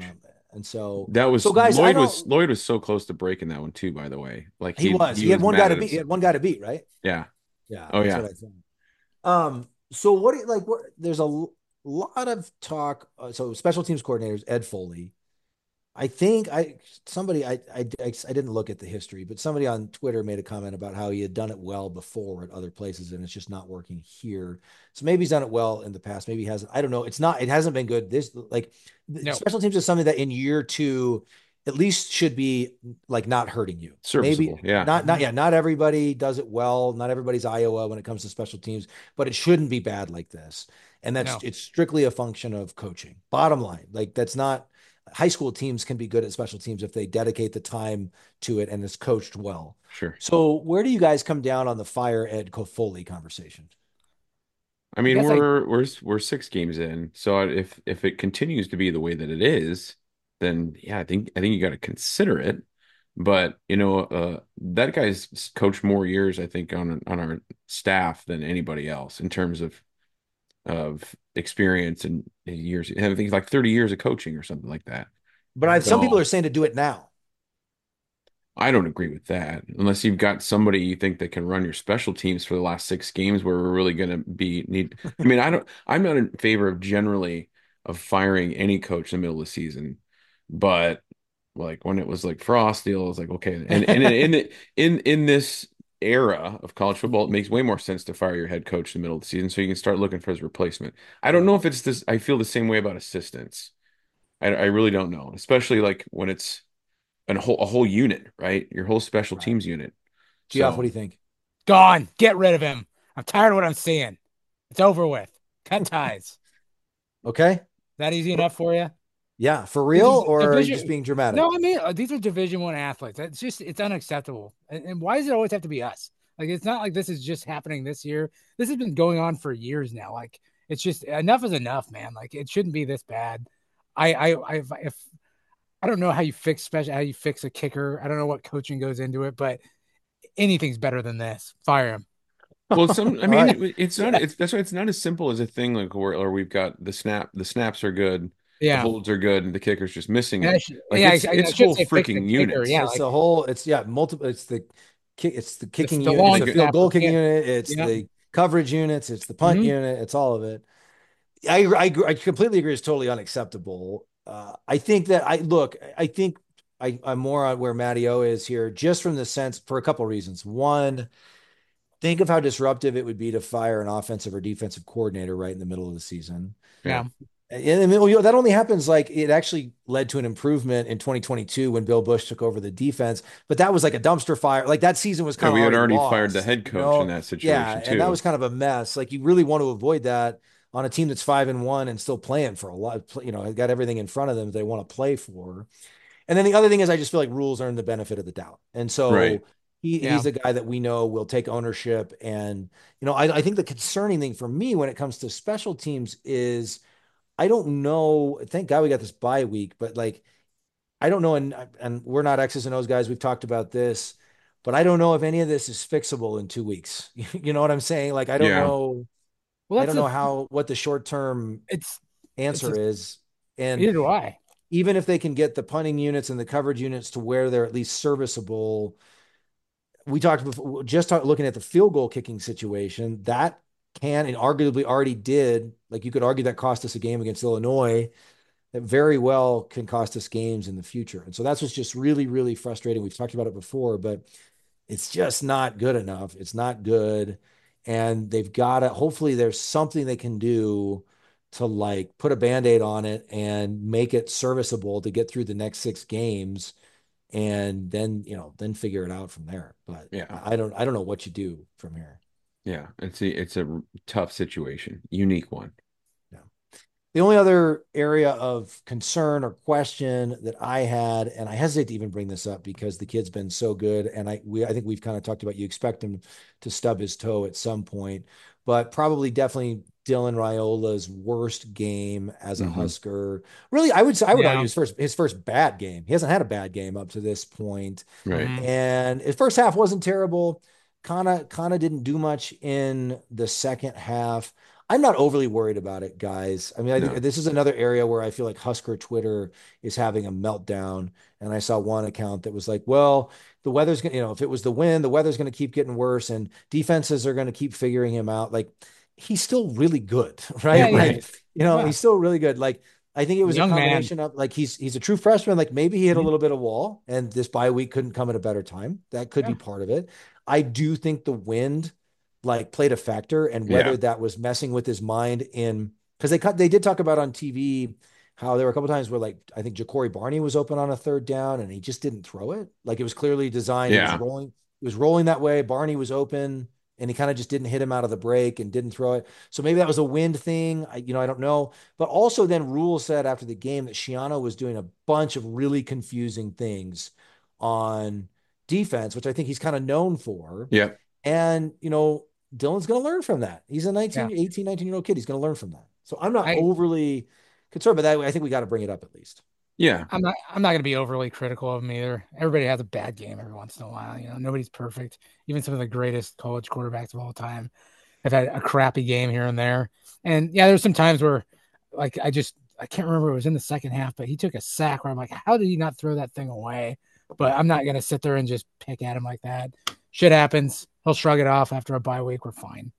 And so That was so guys, I Lloyd don't was Lloyd was so close to breaking that one too, by the way. Like he he was he, he had was one mad guy to at beat. He himself. had one guy to beat, right? Yeah. Yeah, Oh that's yeah. what I think. Um, so what do you like? What there's a l- lot of talk. Uh, so special teams coordinators, Ed Foley. I think I somebody I, I I I didn't look at the history, but somebody on Twitter made a comment about how he had done it well before at other places, and it's just not working here. So maybe he's done it well in the past. Maybe he hasn't. I don't know. It's not. It hasn't been good. This like No. special teams is something that in year two at least should be like not hurting you. Serviceable. Maybe Yeah. not not yeah. Not everybody does it well. Not everybody's Iowa when it comes to special teams, but it shouldn't be bad like this. And that's No. it's strictly a function of coaching. Bottom line, like that's not high school teams can be good at special teams if they dedicate the time to it and it's coached well. Sure. So where do you guys come down on the fire Ed Foley conversation? I mean, I guess I- we're we're we're six games in. So if if it continues to be the way that it is, then yeah, I think I think you got to consider it. But you know, uh, that guy's coached more years, I think, on on our staff than anybody else in terms of of experience and years. I think like thirty years of coaching or something like that. But I, some So- people are saying to do it now. I don't agree with that unless you've got somebody you think that can run your special teams for the last six games where we're really going to be need. I mean, I don't, I'm not in favor of generally of firing any coach in the middle of the season, but like when it was like Frost deal, I was like, okay. And, and in, in, in, in this era of college football, it makes way more sense to fire your head coach in the middle of the season so you can start looking for his replacement. I don't know if it's this, I feel the same way about assistants. I, I really don't know, especially like when it's, and a whole a whole unit, right? Your whole special Right. teams unit. Geoff, So- what do you think? Gone. Get rid of him. I'm tired of what I'm seeing. It's over with. Cut ties. Okay. That easy enough for you? Yeah, for real, This is or are you division- just being dramatic? No, I mean uh, these are Division One athletes. It's just it's unacceptable. And, and why does it always have to be us? Like it's not like this is just happening this year. This has been going on for years now. Like it's just enough is enough, man. Like it shouldn't be this bad. I I I if, if I don't know how you fix special how you fix a kicker. I don't know what coaching goes into it, but anything's better than this. Fire him. Well, some I All mean, right. it- it's not. It's that's why it's not as simple as a thing like where or we've got the snap. The snaps are good. The Yeah. holds are good, and the kicker's just missing And I it. should- Like yeah, it's, I- I it's should whole say fix the freaking kicker, units. yeah. it's like- the whole. It's yeah, multiple. It's the kick. It's the kicking the unit. long It's the field snapper, goal kicking yeah. unit. It's Yeah. the coverage units. It's the punt Mhm. unit. It's all of it. I I, agree- I completely agree. It's totally unacceptable. Uh, I think that I look. I think I, I'm more on where Matty O is here, just from the sense for a couple of reasons. One, think of how disruptive it would be to fire an offensive or defensive coordinator right in the middle of the season. Yeah. And and, you know, that only happens like it actually led to an improvement in twenty twenty-two when Bill Bush took over the defense, but that was like a dumpster fire. Like that season was Yeah, kind of we had already lost, fired the head you coach know? in that situation Yeah, too. and that was kind of a mess. Like you really want to avoid that on a team that's five and one and still playing for a lot. You know, got everything in front of them that they want to play for. And then the other thing is, I just feel like rules earn the benefit of the doubt, and so Right. he, Yeah. he's a guy that we know will take ownership. And you know, I, I think the concerning thing for me when it comes to special teams is I don't know. Thank God we got this bye week, but like I don't know, and and we're not X's and O's guys. We've talked about this, but I don't know if any of this is fixable in two weeks. You know what I'm saying? Like I don't Yeah. know. Well, I that's don't know a- how what the short term it's answer it's a- is, and neither do I. even if they can get the punting units and the coverage units to where they're at least serviceable. We talked before, just talk, looking at the field goal kicking situation that can and arguably already did. Like you could argue that cost us a game against Illinois. That very well can cost us games in the future. And so that's what's just really, really frustrating. We've talked about it before, but it's just not good enough. It's not good. And they've got to, hopefully there's something they can do to like put a Band-Aid on it and make it serviceable to get through the next six games and then, you know, then figure it out from there. But Yeah. I don't, I don't know what you do from here. Yeah, it's a, it's a tough situation, unique one. The only other area of concern or question that I had, and I hesitate to even bring this up because the kid's been so good, and I we I think we've kind of talked about you expect him to stub his toe at some point, but probably definitely Dylan Raiola's worst game as a Mhm. Husker. Really, I would say I would Yeah. argue his first his first bad game. He hasn't had a bad game up to this point. Right. Mhm. And his first half wasn't terrible. Kind of kind of didn't do much in the second half. I'm not overly worried about it, guys. I mean, I No. think this is another area where I feel like Husker Twitter is having a meltdown. And I saw one account that was like, well, the weather's going to, you know, if it was the wind, the weather's going to keep getting worse and defenses are going to keep figuring him out. Like, he's still really good, right? Yeah, Like, yeah. you know, Yeah. he's still really good. Like, I think it was Young a man. combination of like he's he's a true freshman. Like maybe he hit a Mhm. little bit of wall, and this bye week couldn't come at a better time. That could Yeah. be part of it. I do think the wind like played a factor, and whether Yeah. that was messing with his mind in because they cut they did talk about on T V how there were a couple times where like I think Ja'Cory Barney was open on a third down and he just didn't throw it. Like it was clearly designed. He Yeah. was rolling. He was rolling that way. Barney was open and he kind of just didn't hit him out of the break and didn't throw it. So maybe that was a wind thing. I, you know, I don't know. But also then Rule said after the game that Shiano was doing a bunch of really confusing things on defense, which I think he's kind of known for. Yeah. And, you know, Dylan's going to learn from that. He's a nineteen, Yeah. eighteen, nineteen year old kid. He's going to learn from that. So I'm not I- overly concerned, but that I think we got to bring it up at least. Yeah. I'm not I'm not gonna be overly critical of him either. Everybody has a bad game every once in a while. You know, nobody's perfect. Even some of the greatest college quarterbacks of all time have had a crappy game here and there. And yeah, there's some times where like I just I can't remember, it was in the second half, but he took a sack where I'm like, how did he not throw that thing away? But I'm not gonna sit there and just pick at him like that. Shit happens. He'll shrug it off after a bye week. We're fine.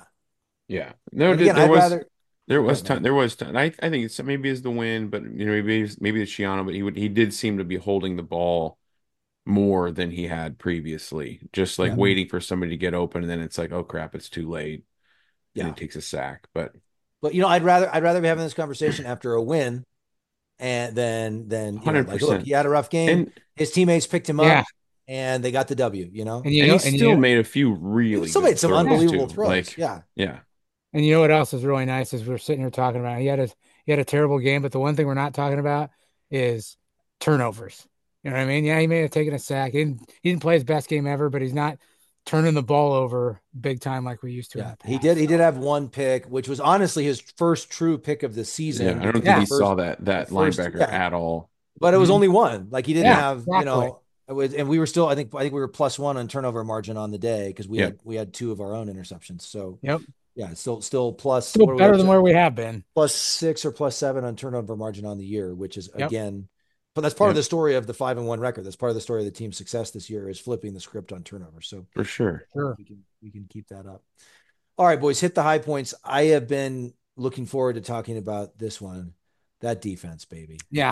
Yeah. No, And again, there I'd was rather there was Go ahead, time. There was time. I I think it's maybe it's the win, but you know maybe it's, maybe it's Shiano, but he would he did seem to be holding the ball more than he had previously, just like Yeah. waiting for somebody to get open, and then it's like, oh crap, it's too late, and Yeah. it takes a sack. But But you know, I'd rather I'd rather be having this conversation after a win, and then then you know, like, look, one hundred percent. he had a rough game. And His teammates picked him Yeah. up, and they got the W. You know, And you and know, he and still you, made a few he really still good made some throws, unbelievable too. throws. Like yeah, yeah, And you know what else is really nice is we're sitting here talking about, he had a he had a terrible game, but the one thing we're not talking about is turnovers. You know what I mean? Yeah, he may have taken a sack. He didn't, he didn't play his best game ever, but he's not turning the ball over big time like we used to. in yeah. the He past. did. He did have one pick, which was honestly his first true pick of the season. yeah. I don't think Yeah. he First- saw that that the first- linebacker yeah. at all. but it was Mhm. only one. Like he didn't Yeah, have, exactly. you know, it was, and we were still. I think I think we were plus one on turnover margin on the day because we Yep. had we had two of our own interceptions. So Yep. yeah, still still plus Still what are we better up than to? where we have been. plus six or plus seven on turnover margin on the year, which is Yep. again, but that's part of Yep. the story of the five and one record. That's part of the story of the team's success this year is flipping the script on turnover. So For sure. Sure. we can we can keep that up. All right, boys, hit the high points. I have been looking forward to talking about this one, that defense, baby. Yeah.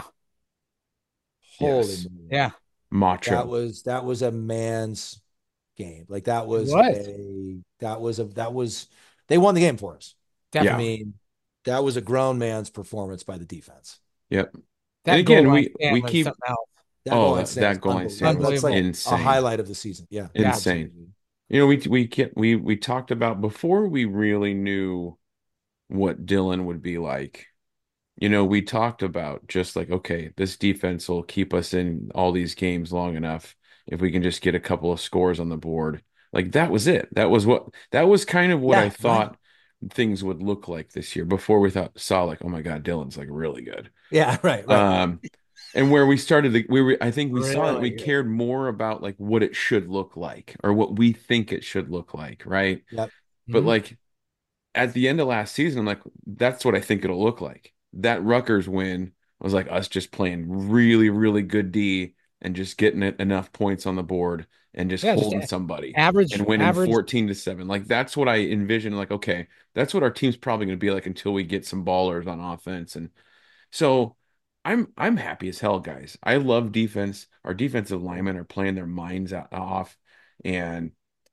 Holy Yes. moly. Yeah. Macho. That was that was a man's game. Like that was, was. a that was a that was they won the game for us. I Definitely. mean, that was a grown man's performance by the defense. Yep. That And again, goal line we- stand we was keep- something else. That Oh, goal line that- stand that is goal line unbelievable. stand was That's like insane. a highlight of the season. Yeah, Insane. absolutely. You know, we we get we we talked about before we really knew what Dylan would be like. You know, we talked about just like, okay, this defense will keep us in all these games long enough if we can just get a couple of scores on the board. Like that was it. That was what that was kind of what Yeah, I right. thought things would look like this year before we thought saw like, oh my God, Dylan's like really good. Yeah, right, right. Um, and where we started, the, we were, I think we saw that we Really? cared more about like what it should look like or what we think it should look like, right? Yep. But Mhm. like at the end of last season, I'm like, that's what I think it'll look like. That Rutgers win was like us just playing really, really good D and just getting it enough points on the board and just Yeah, just holding a- somebody Average and winning average fourteen to seven. Like that's what I envisioned. Like, okay, that's what our team's probably going to be like until we get some ballers on offense. And so I'm I'm happy as hell, guys. I love defense. Our defensive linemen are playing their minds out, off, and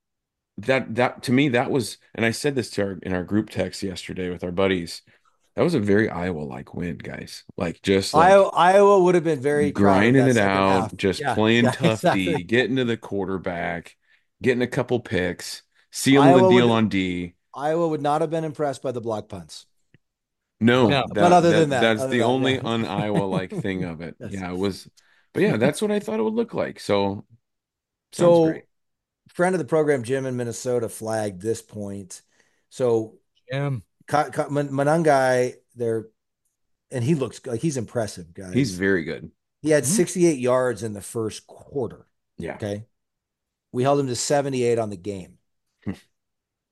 that that to me that was. And I said this to our in our group text yesterday with our buddies. That was a very Iowa-like win, guys. Like just like Iowa, Iowa would have been very proud of grinding that it second out, half. just Yeah, playing yeah, tough exactly. D, getting to the quarterback, getting a couple picks, sealing Iowa the deal would- on D. Iowa would not have been impressed by the block punts. No, No. that- But other that- than that- that's other the than that, only yeah. un-Iowa-like thing of it. Yes. Yeah, it was. But yeah, that's what I thought it would look like. So, sounds So, great. friend of the program, Jim in Minnesota, flagged this point. So, Jim. Ka- Ka- Man- Manungai, there, and he looks like he's impressive, guys. He's very good. he had Mhm. sixty-eight yards in the first quarter. Yeah. Okay. We held him to seventy-eight on the game.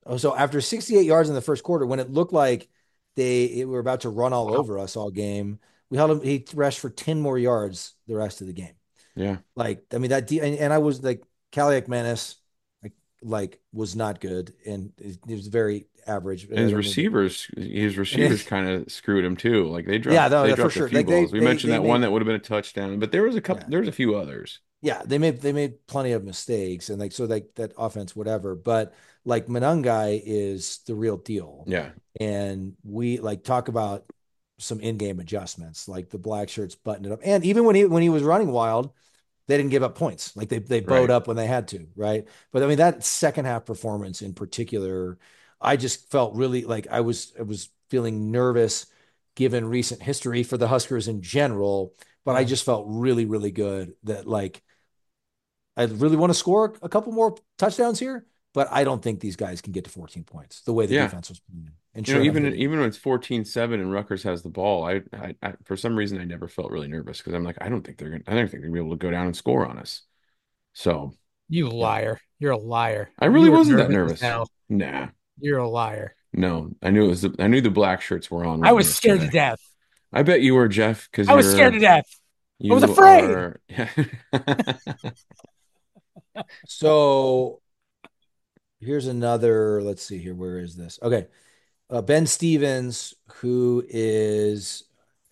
Oh, so after sixty-eight yards in the first quarter, when it looked like they were about to run all over us all game, we held him. He rushed for ten more yards the rest of the game. Yeah. Like, I mean, that, and, and I was like, Kaliak Menace, like, like, was not good. And he was very average. And his receivers, his receivers kind of screwed him too. Like they dropped, yeah, no, they for dropped sure. a few Like they, balls. We they, mentioned they that made, one that would have been a touchdown, but there was a couple, yeah. there's a few others. Yeah, they made they made plenty of mistakes, and like so like that offense, whatever. But like Monangai is the real deal. Yeah. And we like talk about some in-game adjustments, like the black shirts buttoned it up. And even when he when he was running wild, they didn't give up points. Like they they bowed Right. up when they had to, right? But I mean that second half performance in particular, I just felt really like I was I was feeling nervous given recent history for the Huskers in general. But Yeah. I just felt really, really good that like I really want to score a couple more touchdowns here, but I don't think these guys can get to fourteen points the way the Yeah. defense was playing. And You sure know, enough, even they did. even when it's fourteen seven and Rutgers has the ball, I, I, I for some reason I never felt really nervous because I'm like, I don't think they're gonna I don't think they're gonna be able to go down and score on us. So You liar. You're a liar. I really You were wasn't that nervous as nervous. hell. Nah, You're a liar. no. I knew it was the, I knew the black shirts were on. I was scared to yesterday. death. I bet you were, Jeff, because I was scared to death. You was afraid. Are... So here's another. Let's see here. Where is this? Okay. Uh, Ben Stevens, who is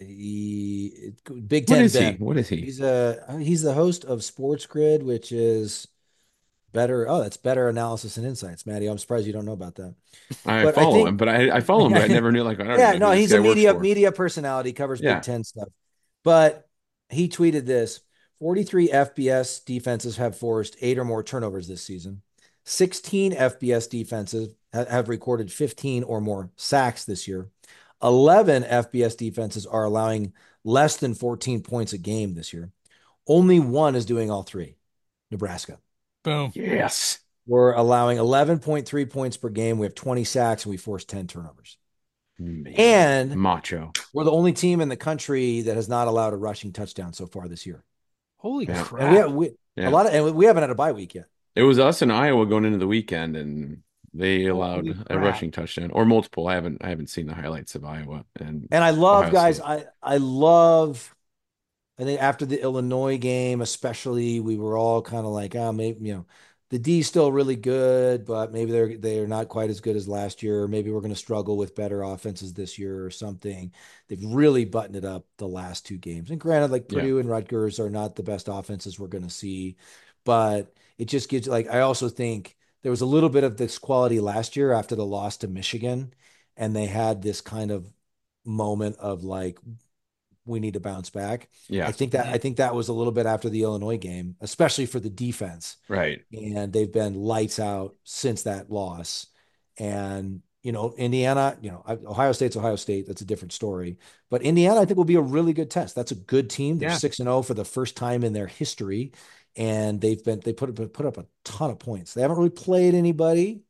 the Big What Ten is he? Ben. What is he? He's a he's the host of Sports Grid, which is better. Oh, that's better analysis and insights, Maddie. I'm surprised you don't know about that. I But I follow think- him, but I, I follow him, but I never knew like I don't Yeah, even know no, who this he's guy a works media for. media personality, covers Yeah. Big Ten stuff. But he tweeted this: forty-three F B S defenses have forced eight or more turnovers this season. sixteen F B S defenses ha- have recorded fifteen or more sacks this year. eleven F B S defenses are allowing less than fourteen points a game this year. Only one is doing all three. Nebraska. Boom. Yes. We're allowing eleven point three points per game. We have twenty sacks and we forced ten turnovers. Man. And Macho. we're the only team in the country that has not allowed a rushing touchdown so far this year. Holy Yeah. crap. And we have we, Yeah. a lot of, and we haven't had a bye week yet. It was us in Iowa going into the weekend, and they allowed Holy a crap. rushing touchdown or multiple. I haven't I haven't seen the highlights of Iowa, and And I love Ohio guys. State. I I love. I think after the Illinois game, especially, we were all kind of like, ah, maybe you know, the D's still really good, but maybe they're they're not quite as good as last year. Maybe we're going to struggle with better offenses this year or something. They've really buttoned it up the last two games. And granted, like Yeah. Purdue and Rutgers are not the best offenses we're going to see, but it just gives like I also think there was a little bit of this quality last year after the loss to Michigan, and they had this kind of moment of like we need to bounce back. Yeah, I think that I think that was a little bit after the Illinois game, especially for the defense. right. And they've been lights out since that loss. And you know, Indiana, you know, Ohio State's Ohio State. That's a different story. But Indiana, I think, will be a really good test. That's a good team. They're Yeah. six and zero for the first time in their history, and they've been they put up put up a ton of points. They haven't really played anybody,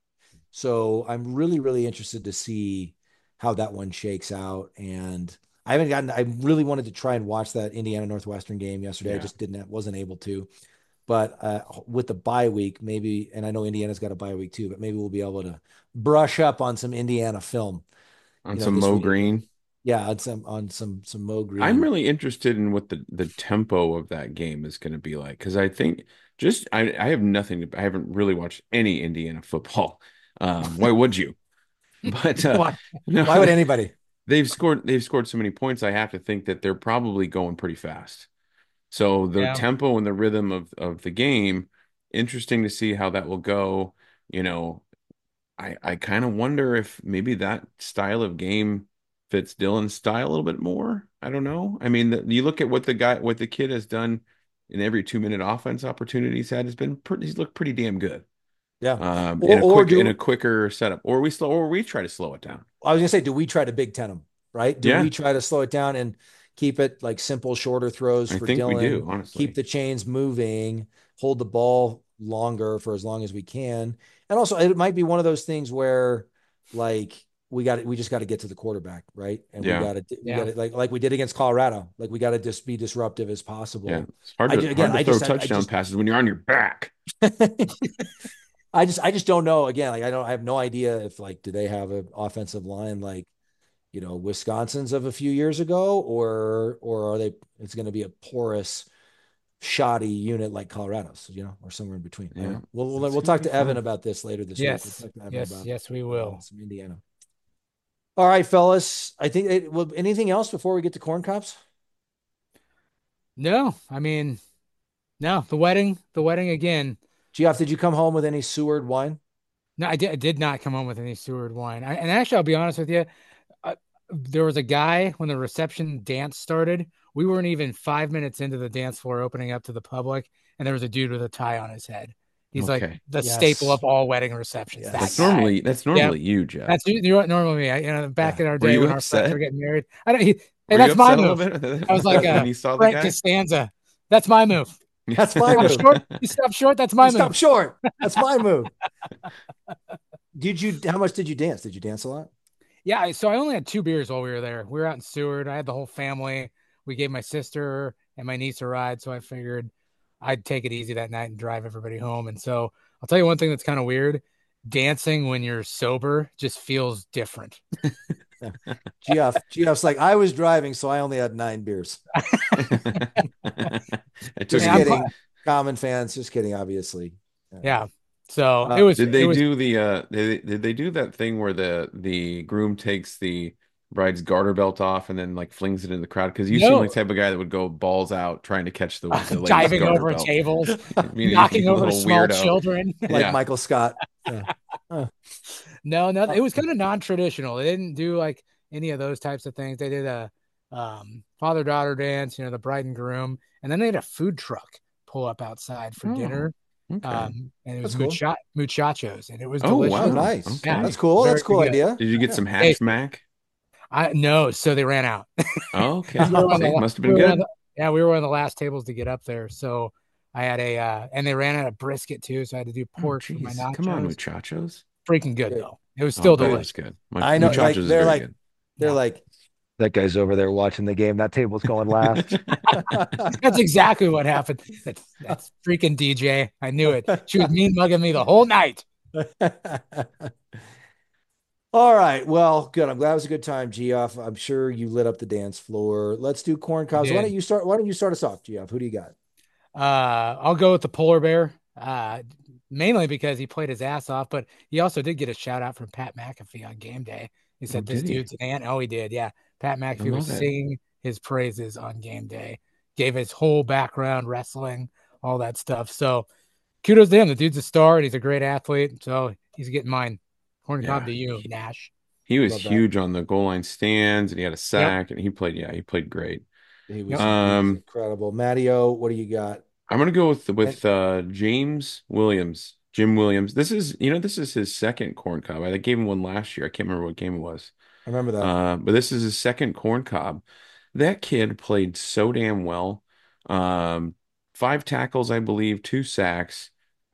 so I'm really really interested to see how that one shakes out. And I haven't gotten. I really wanted to try and watch that Indiana Northwestern game yesterday. I Yeah. just didn't wasn't able to. But uh, with the bye week, maybe, and I know Indiana's got a bye week too, but maybe we'll be able to brush up on some Indiana film. On You know, some this Mo week. Green. Yeah, on some on some some Mo Green. I'm really interested in what the, the tempo of that game is going to be like because I think just I, I have nothing to I haven't really watched any Indiana football. Um, why would you? But uh, Why? no, Why would anybody? they've scored they've scored so many points. I have to think that they're probably going pretty fast. So the Yeah. tempo and the rhythm of of the game, interesting to see how that will go. You know, I I kind of wonder if maybe that style of game fits Dylan's style a little bit more. I don't know. I mean, the, you look at what the guy, what the kid has done in every two minute offense opportunity he's had has been pretty. He's looked pretty damn good. Yeah. Um, Or- in a or quick, do- in a quicker setup, or we slow, or we try to slow it down. I was gonna say, do we try to Big Ten them? Right? Do Yeah. we try to slow it down and keep it like simple, shorter throws I for think Dylan? we do, honestly. Keep the chains moving, hold the ball longer for as long as we can. And also, it might be one of those things where, like, we got we just got to get to the quarterback, right? And Yeah. we got to, we Yeah. got to like like we did against Colorado. Like we got to just be disruptive as possible. Yeah, it's hard I to, ju- again, hard to I throw just- I- I touchdown just- passes when you're on your back. I just I just don't know. Again, like I don't I have no idea if like do they have an offensive line like you know Wisconsin's of a few years ago, or or are they? It's going to be a porous, shoddy unit like Colorado's, you know, or somewhere in between. Yeah, right? We'll we'll, That's we'll gonna talk be to Evan fun. about this later this week. We'll Yes, talk to Evan yes, about yes, we uh, will. some Indiana. All right, fellas. I think it, well, anything else before we get to corn cups? No, I mean, no, the wedding, the wedding again. Geoff, did you come home with any Seward wine? No, I did, I did not come home with any Seward wine. I, and actually, I'll be honest with you. Uh, there was a guy when the reception dance started. We weren't even five minutes into the dance floor opening up to the public, and there was a dude with a tie on his head. He's like Okay. the Yes. staple of all wedding receptions. Yes. That That's guy. normally that's normally you, Jeff. That's you know, normally me. I, you know, back Yeah. in our Were day you when our upset? friends were getting married. I don't. He, hey, Were that's you my upset a move. little bit I was like, uh, when you saw the Frank guy? Costanza. That's my move. That's my Stop move. short. You stop short. That's my You move. stop short. That's my move. Did you? How much did you dance? Did you dance a lot? Yeah, I- so I only had two beers while we were there. We were out in Seward. I had the whole family. We gave my sister and my niece a ride, so I figured I'd take it easy that night and drive everybody home. And so I'll tell you one thing that's kind of weird. Dancing when you're sober just feels different. Geoff, Geoff's like, I was driving, so I only had nine beers. It took Just Yeah, I'm you- kidding. Common fans, just kidding, obviously. Yeah. So Uh, it was. Did they it was, do the uh did, did they do that thing where the the groom takes the bride's garter belt off and then like flings it in the crowd? Because you seem No. like the type of guy that would go balls out trying to catch the, the lady's diving garter over belt. tables, I mean, knocking you over little small weirdo. children? Like Yeah. Michael Scott. Yeah. No, no, it was kind of non-traditional. They didn't do like any of those types of things. They did a um, father-daughter dance, you know, the bride and groom, and then they had a food truck pull up outside for Oh, dinner. Okay. Um, and it was That's cool. mucha- muchachos, and it was Oh, delicious. wow. Oh, nice. Okay. That's cool. Very That's a cool good. idea. Did you get some Hey. hash mac? I no, so they ran out. Oh, okay. We were one of See, the- must have we been were one of good. the- yeah, we were one of the last tables to get up there, so I had a uh, and they ran out of brisket too, so I had to do Oh, pork for my geez. nachos. Come on, muchachos. Freaking good Yeah. though. It was Oh, still that delicious. was good. My, I know, like, muchachos is they're very like- good. They're Yeah. like, that guy's over there watching the game. That table's going last. That's exactly what happened. That's, that's freaking D J. I knew it. She was mean mugging me the whole night. All right. Well, good. I'm glad it was a good time, Geoff. I'm sure you lit up the dance floor. Let's do corn cobs. Why did. don't you start? Why don't you start us off, Geoff? Who do you got? Uh, I'll go with the polar bear, uh, mainly because he played his ass off, but he also did get a shout out from Pat McAfee on game day. He said, Oh, "This did he? dude's an ant." Oh, he did. Yeah. Pat McAfee was love it. singing his praises on game day, gave his whole background, wrestling, all that stuff. So kudos to him. The dude's a star and he's a great athlete. So he's getting mine. Corn cob Yeah. to you, Nash. He was Love that. huge on the goal line stands, and he had a sack, and he played. Yeah, he played great. He was, Yep. he was Um, incredible. Matteo, what do you got? I'm gonna go with with uh, James Williams, Jim Williams. This is you know this is his second corn cob. I gave him one last year. I can't remember what game it was. I remember that. Uh, but this is his second corn cob. That kid played so damn well. Um, five tackles, I believe, two sacks,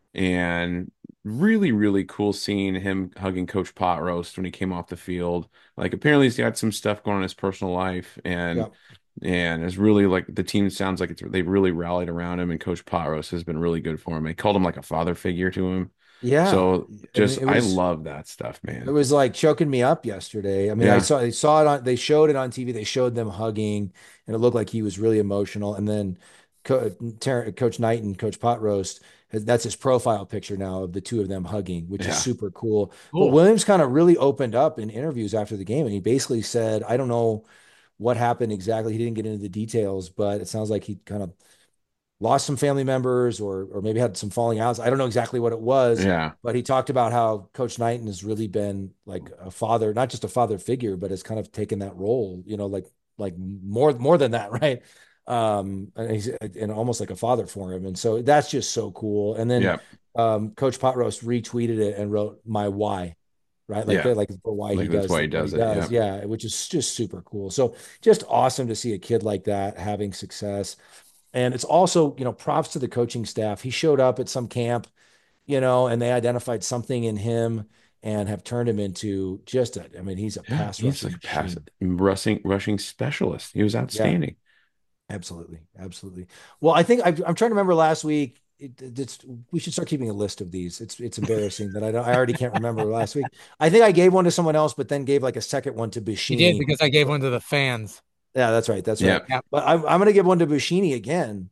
and really, really cool seeing him hugging Coach Pot Roast when he came off the field. Like apparently he's got some stuff going on in his personal life, and Yep. and it's really like the team sounds like it's they really rallied around him, and Coach Pot Roast has been really good for him. They called him like a father figure to him. Yeah. So just it was- I love that stuff, man. It was like choking me up yesterday. I mean, I Yeah. saw, I saw it on, they showed it on T V. They showed them hugging, and it looked like he was really emotional. And then Co Ter Coach Knight and Coach Pot Roast, that's his profile picture now of the two of them hugging, which Yeah. is super cool. Cool. But Williams kind of really opened up in interviews after the game, and he basically said, I don't know what happened exactly. He didn't get into the details, but it sounds like he kind of lost some family members or or maybe had some falling outs. I don't know exactly what it was. Yeah. But he talked about how Coach Knighton has really been like a father, not just a father figure, but has kind of taken that role, you know, like like more more than that, right? Um, and he's and almost like a father for him, and so that's just so cool. And then Yeah. um, Coach Potroast retweeted it and wrote my why, right? Like Yeah. like for why Like he that's does why he what does it, yeah, which is just super cool. So just awesome to see a kid like that having success. And it's also, you know, props to the coaching staff. He showed up at some camp, you know, and they identified something in him and have turned him into just a, I mean, he's a Yeah, pass he's rushing like a pass machine. rushing rushing specialist. He was outstanding. Absolutely. Absolutely. Well, I think I, I'm trying to remember last week. it, it's we should start keeping a list of these. It's it's embarrassing that I don't, I already can't remember last week. I think I gave one to someone else, but then gave like a second one to You Bushini. did because I gave one to the fans. Yeah, that's right. That's Yeah. right. Yeah. But I'm I'm gonna give one to Bushini again.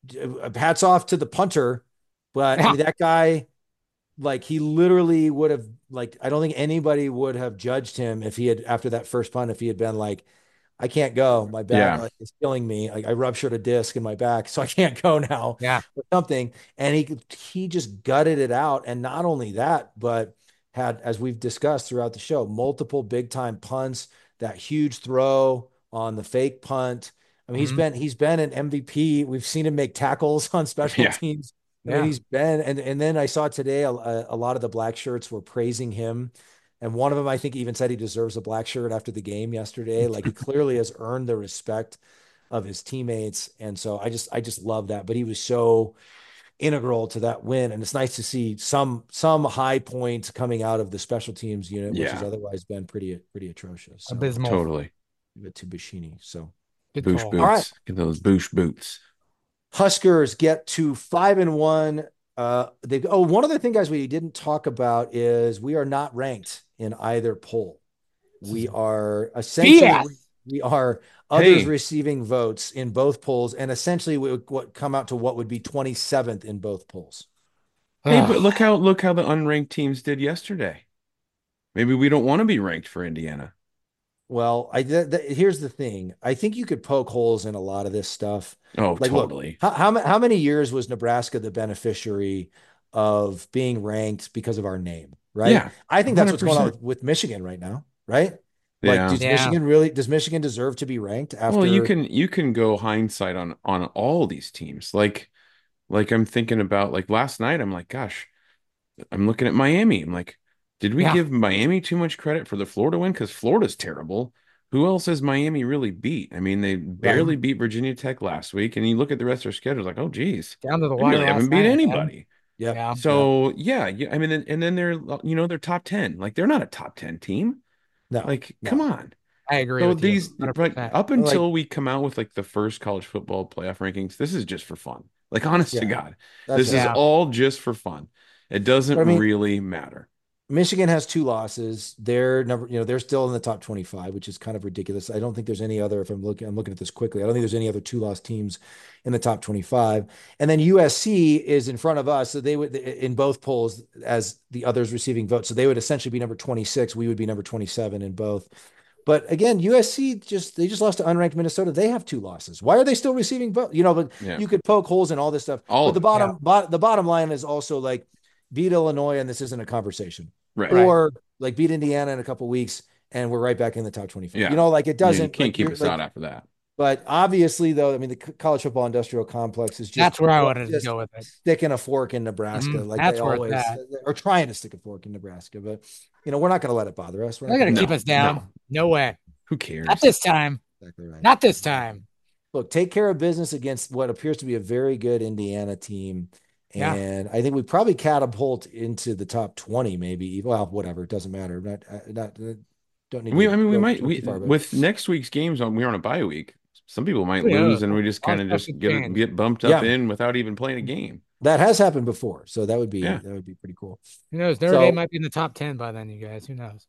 Hats off to the punter, but I mean, that guy, like he literally would have like I don't think anybody would have judged him if he had after that first punt if he had been like, I can't go. My back Yeah. like, is killing me. Like, I ruptured a disc in my back, so I can't go now. Yeah. Or something. And he he just gutted it out. And not only that, but had, as we've discussed throughout the show, multiple big time punts, that huge throw on the fake punt. I mean, he's Mhm. been he's been an M V P. We've seen him make tackles on special Yeah. teams. I Yeah. mean, he's been, and and then I saw today a, a lot of the black shirts were praising him. And one of them, I think, even said he deserves a black shirt after the game yesterday. Like he clearly has earned the respect of his teammates. And so I just, I just love that. But he was so integral to that win. And it's nice to see some, some high points coming out of the special teams unit, which Yeah. has otherwise been pretty, pretty atrocious. So Abysmal. Totally. give it to Bushini. So Good Boosh call. boots. All right. Get those boosh boots. Huskers get to five and one. Uh, they oh, one other thing, guys, we didn't talk about is we are not ranked in either poll. We are essentially B S. we are others Hey. receiving votes in both polls, and essentially we would what come out to what would be twenty-seventh in both polls. Hey, Ugh. but look how look how the unranked teams did yesterday. Maybe we don't want to be ranked for Indiana. Well, I th- th- here's the thing. I think you could poke holes in a lot of this stuff. Oh, Like, look, totally. how, how ma- how many years was Nebraska the beneficiary of being ranked because of our name, right? Yeah, I think that's what's going on one hundred with, with Michigan right now, right? Like, Yeah. does Yeah. Michigan really does Michigan deserve to be ranked after? Well, you can you can go hindsight on on all these teams. Like like I'm thinking about like last night, I'm like, gosh, I'm looking at Miami. I'm like, did we Yeah. give Miami too much credit for the Florida win? Because Florida's terrible. Who else has Miami really beat? I mean, they barely beat Virginia Tech last week, and you look at the rest of their schedule, like, oh, geez, Down to the they wire. really haven't last beat night, man. anybody. Yep. Yeah. So yeah, yeah, I mean, and, and then they're you know they're top ten. Like they're not a top ten team. No, Like, no. come on. I agree So with these you. one hundred right percent. up until we come out with like the first college football playoff rankings, this is just for fun. Like, honest to Yeah. God, That's this right. is Yeah. all just for fun. It doesn't But I mean- really matter. Michigan has two losses. They're number, you know, they're still in the top twenty-five, which is kind of ridiculous. I don't think there's any other, if I'm looking, I'm looking at this quickly. I don't think there's any other two loss teams in the top twenty-five. And then U S C is in front of us. So they would, in both polls, as the others receiving votes. So they would essentially be number twenty-six. We would be number twenty-seven in both. But again, U S C just, they just lost to unranked Minnesota. They have two losses. Why are they still receiving votes? You know, but Yeah. you could poke holes in all this stuff. All but of the it, bottom, bot, the bottom line is also like beat Illinois, and this isn't a conversation. Right. Or like beat Indiana in a couple weeks and we're right back in the top twenty-five. Yeah. You know, like it Yeah, doesn't you can't like, keep you're- us like- out after that. But obviously, though, I mean, the c- college football industrial complex is just That's where I wanted to just go with it. sticking a fork in Nebraska, Mhm. like That's they where it's always at. or trying to stick a fork in Nebraska. But you know, we're not going to let it bother us. We're They're going to gonna- keep us down. No. way. Who cares? Not this time. Exactly right. Not this time. Look, take care of business against what appears to be a very good Indiana team. Yeah. And I think we probably catapult into the top twenty, maybe. Well, whatever. It doesn't matter. Not, uh, not, uh, don't need We, to I mean, we go might too we, far, but- with next week's games on. We're on a bye week. Some people might Who knows? lose, and we just All kind of stuff just can get change. get bumped up Yeah. in without even playing a game. that has happened before. So that would be, Yeah. that would be pretty cool. Who knows? Notre So- Dame might be in the top ten by then, you guys. Who knows?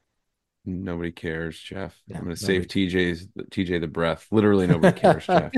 Nobody cares, Jeff. Yeah, I'm going to nobody- save T J's T J the breath. Literally, nobody cares, Jeff.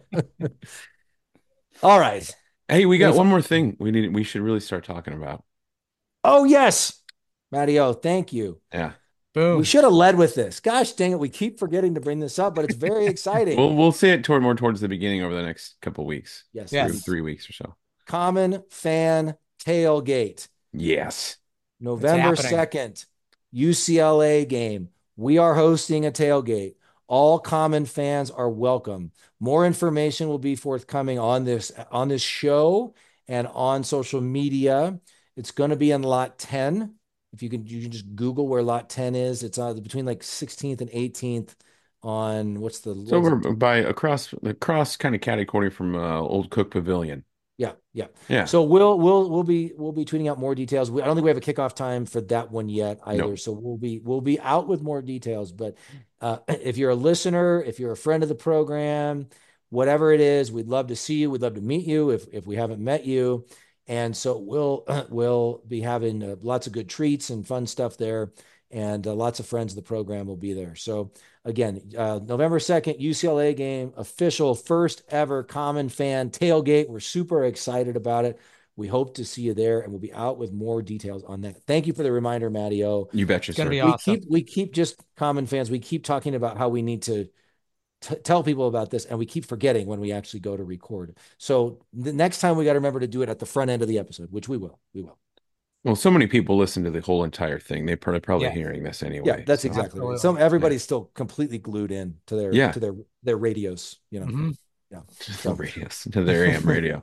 All right. Hey, we got There's- one more thing we need. We should really start talking about. Oh, yes. Matteo, thank you. Yeah, Boom. We should have led with this. Gosh dang it. We keep forgetting to bring this up, but it's very exciting. we'll we'll say it toward more towards the beginning over the next couple weeks. yes. Yes. Three, three weeks or so. Common fan tailgate. Yes. November happening. second, U C L A game. We are hosting a tailgate. All common fans are welcome. More information will be forthcoming on this on this show and on social media. It's going to be in lot ten. If you can, you can just Google where lot ten is. It's uh, between like sixteenth and eighteenth on what's the So what's we're it? by across across kind of category from uh, Old Cook Pavilion. Yeah, yeah. Yeah. So we'll we'll we'll be we'll be tweeting out more details. We, I don't think we have a kickoff time for that one yet either. No. So we'll be we'll be out with more details. But uh, if you're a listener, if you're a friend of the program, whatever it is, we'd love to see you. We'd love to meet you if, if we haven't met you. And so we'll, we'll be having uh, lots of good treats and fun stuff there. And uh, lots of friends of the program will be there. So again, uh, November second, U C L A game, official first ever Common Fan tailgate. We're super excited about it. We hope to see you there, and we'll be out with more details on that. Thank you for the reminder, Matty O. You betcha, It's gonna sir. be We awesome. keep, we keep just Common Fans. We keep talking about how we need to t- tell people about this, and we keep forgetting when we actually go to record. So the next time we got to remember to do it at the front end of the episode, which we will, we will. Well, so many people listen to the whole entire thing. They're probably, probably Yeah. hearing this anyway. Yeah, that's so. exactly right. Absolutely. Some everybody's still completely glued in to their Yeah. to their their radios, you know. Mhm. Yeah. The radios, to their A M radio.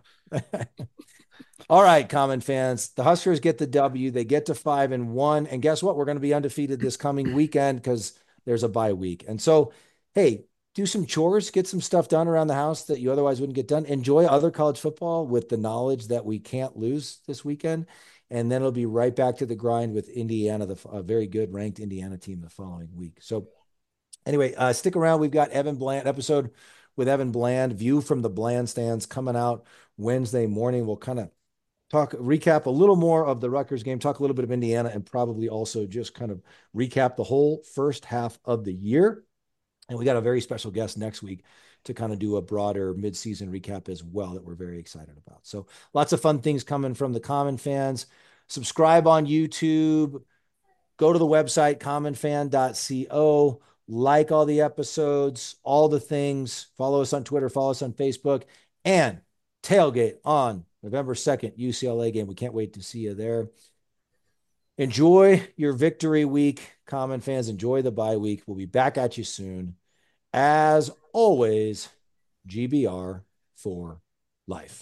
All right, Common Fans. The Huskers get the W. They get to five and one. And guess what? We're going to be undefeated this coming weekend because there's a bye week. And so, hey, do some chores, get some stuff done around the house that you otherwise wouldn't get done. Enjoy other college football with the knowledge that we can't lose this weekend. And then it'll be right back to the grind with Indiana, the a very good ranked Indiana team the following week. So anyway, uh, stick around. We've got Evan Bland episode with Evan Bland, View from the Bland Stands, coming out Wednesday morning. We'll kind of talk, recap a little more of the Rutgers game, talk a little bit of Indiana, and probably also just kind of recap the whole first half of the year. And we got a very special guest next week to kind of do a broader midseason recap as well that we're very excited about. So lots of fun things coming from the Common Fans. Subscribe on YouTube. Go to the website, common fan dot co. Like all the episodes, all the things. Follow us on Twitter. Follow us on Facebook. And tailgate on November second, U C L A game. We can't wait to see you there. Enjoy your victory week, Common Fans. Enjoy the bye week. We'll be back at you soon. As always, G B R for life.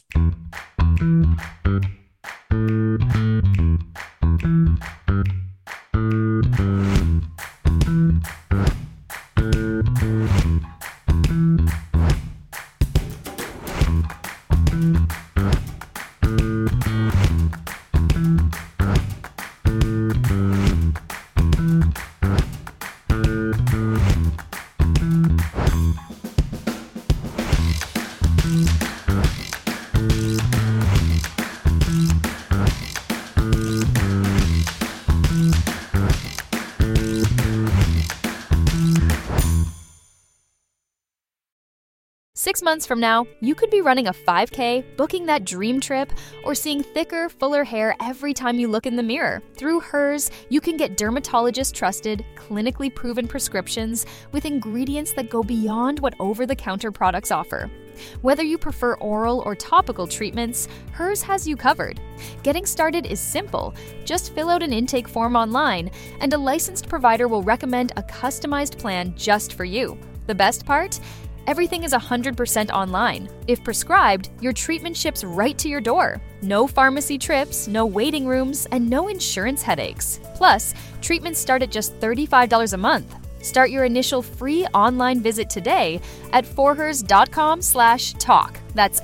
Six months from now, you could be running a five K, booking that dream trip, or seeing thicker, fuller hair every time you look in the mirror. Through Hers, you can get dermatologist-trusted, clinically proven prescriptions with ingredients that go beyond what over-the-counter products offer. Whether you prefer oral or topical treatments, Hers has you covered. Getting started is simple. Just fill out an intake form online, and a licensed provider will recommend a customized plan just for you. The best part? Everything is one hundred percent online. If prescribed, your treatment ships right to your door. No pharmacy trips, no waiting rooms, and no insurance headaches. Plus, treatments start at just thirty-five dollars a month. Start your initial free online visit today at forhers.com slash talk. That's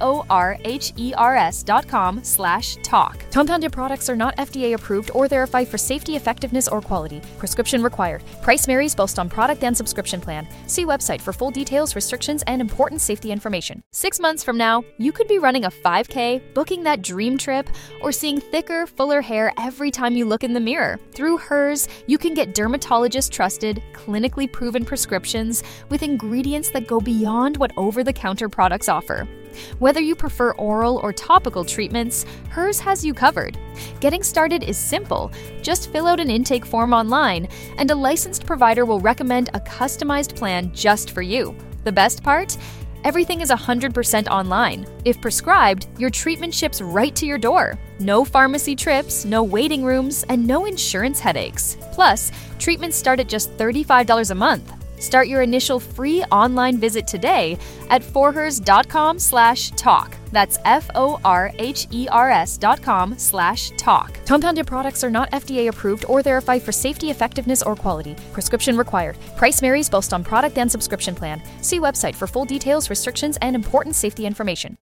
F-O-R-H-E-R-S dot com slash talk. Compounded products are not F D A approved or verified for safety, effectiveness, or quality. Prescription required. Price varies based on product and subscription plan. See website for full details, restrictions, and important safety information. Six months from now, you could be running a five K, booking that dream trip, or seeing thicker, fuller hair every time you look in the mirror. Through Hers, you can get dermatologist-trusted, clinically proven prescriptions with ingredients that go beyond what over-the-counter products offer. Whether you prefer oral or topical treatments, Hers has you covered. Getting started is simple. Just fill out an intake form online, and a licensed provider will recommend a customized plan just for you. The best part? Everything is one hundred percent online. If prescribed, your treatment ships right to your door. No pharmacy trips, no waiting rooms, and no insurance headaches. Plus, treatments start at just thirty-five dollars a month. Start your initial free online visit today at forhers.com slash talk. That's F-O-R-H-E-R-S dot com slash talk. Compounded products are not F D A approved or verified for safety, effectiveness, or quality. Prescription required. Price varies based on product and subscription plan. See website for full details, restrictions, and important safety information.